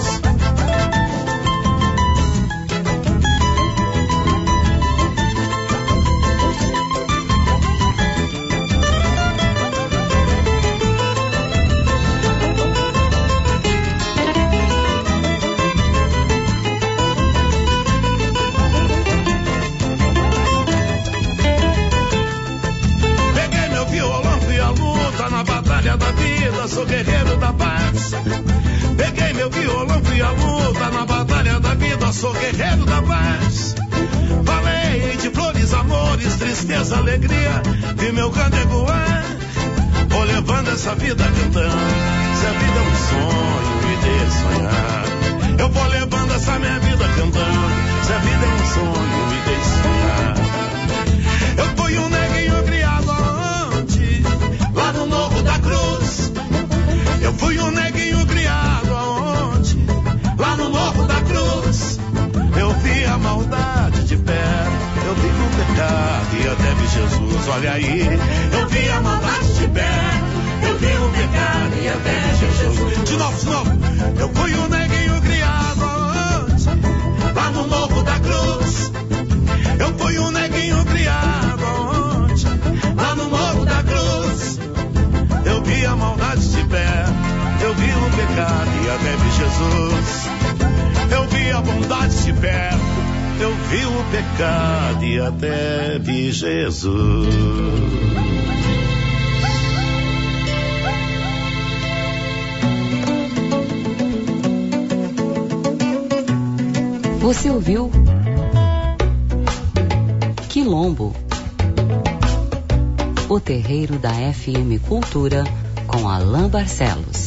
Da vida, sou guerreiro da paz. Peguei meu violão, fui à luta na batalha da vida, sou guerreiro da paz. Falei de flores, amores, tristeza, alegria, vi meu canto ecoar. Vou levando essa vida cantando, se a vida é um sonho, me dê sonhar. Eu vou levando essa minha vida cantando, se a vida é um sonho, me dê sonhar. Eu fui um neguinho criado aonde? Lá no Morro da Cruz. Eu fui um neguinho criado aonde? Lá no Morro da Cruz. Eu vi a maldade de perto, eu vi o pecado e até vi Jesus. Olha aí, eu vi a maldade de perto, eu vi o pecado e até vi Jesus. De novo, de novo. Eu fui um neguinho criado aonde? Lá no Morro da Cruz. Eu fui um neguinho criado aonde? Lá no Morro da Cruz. Eu vi a maldade de perto, eu vi o pecado e até vi Jesus. Eu vi a bondade de perto, eu vi o pecado e até vi Jesus. Você ouviu Quilombo, o terreiro da F M Cultura, com Alan Barcelos.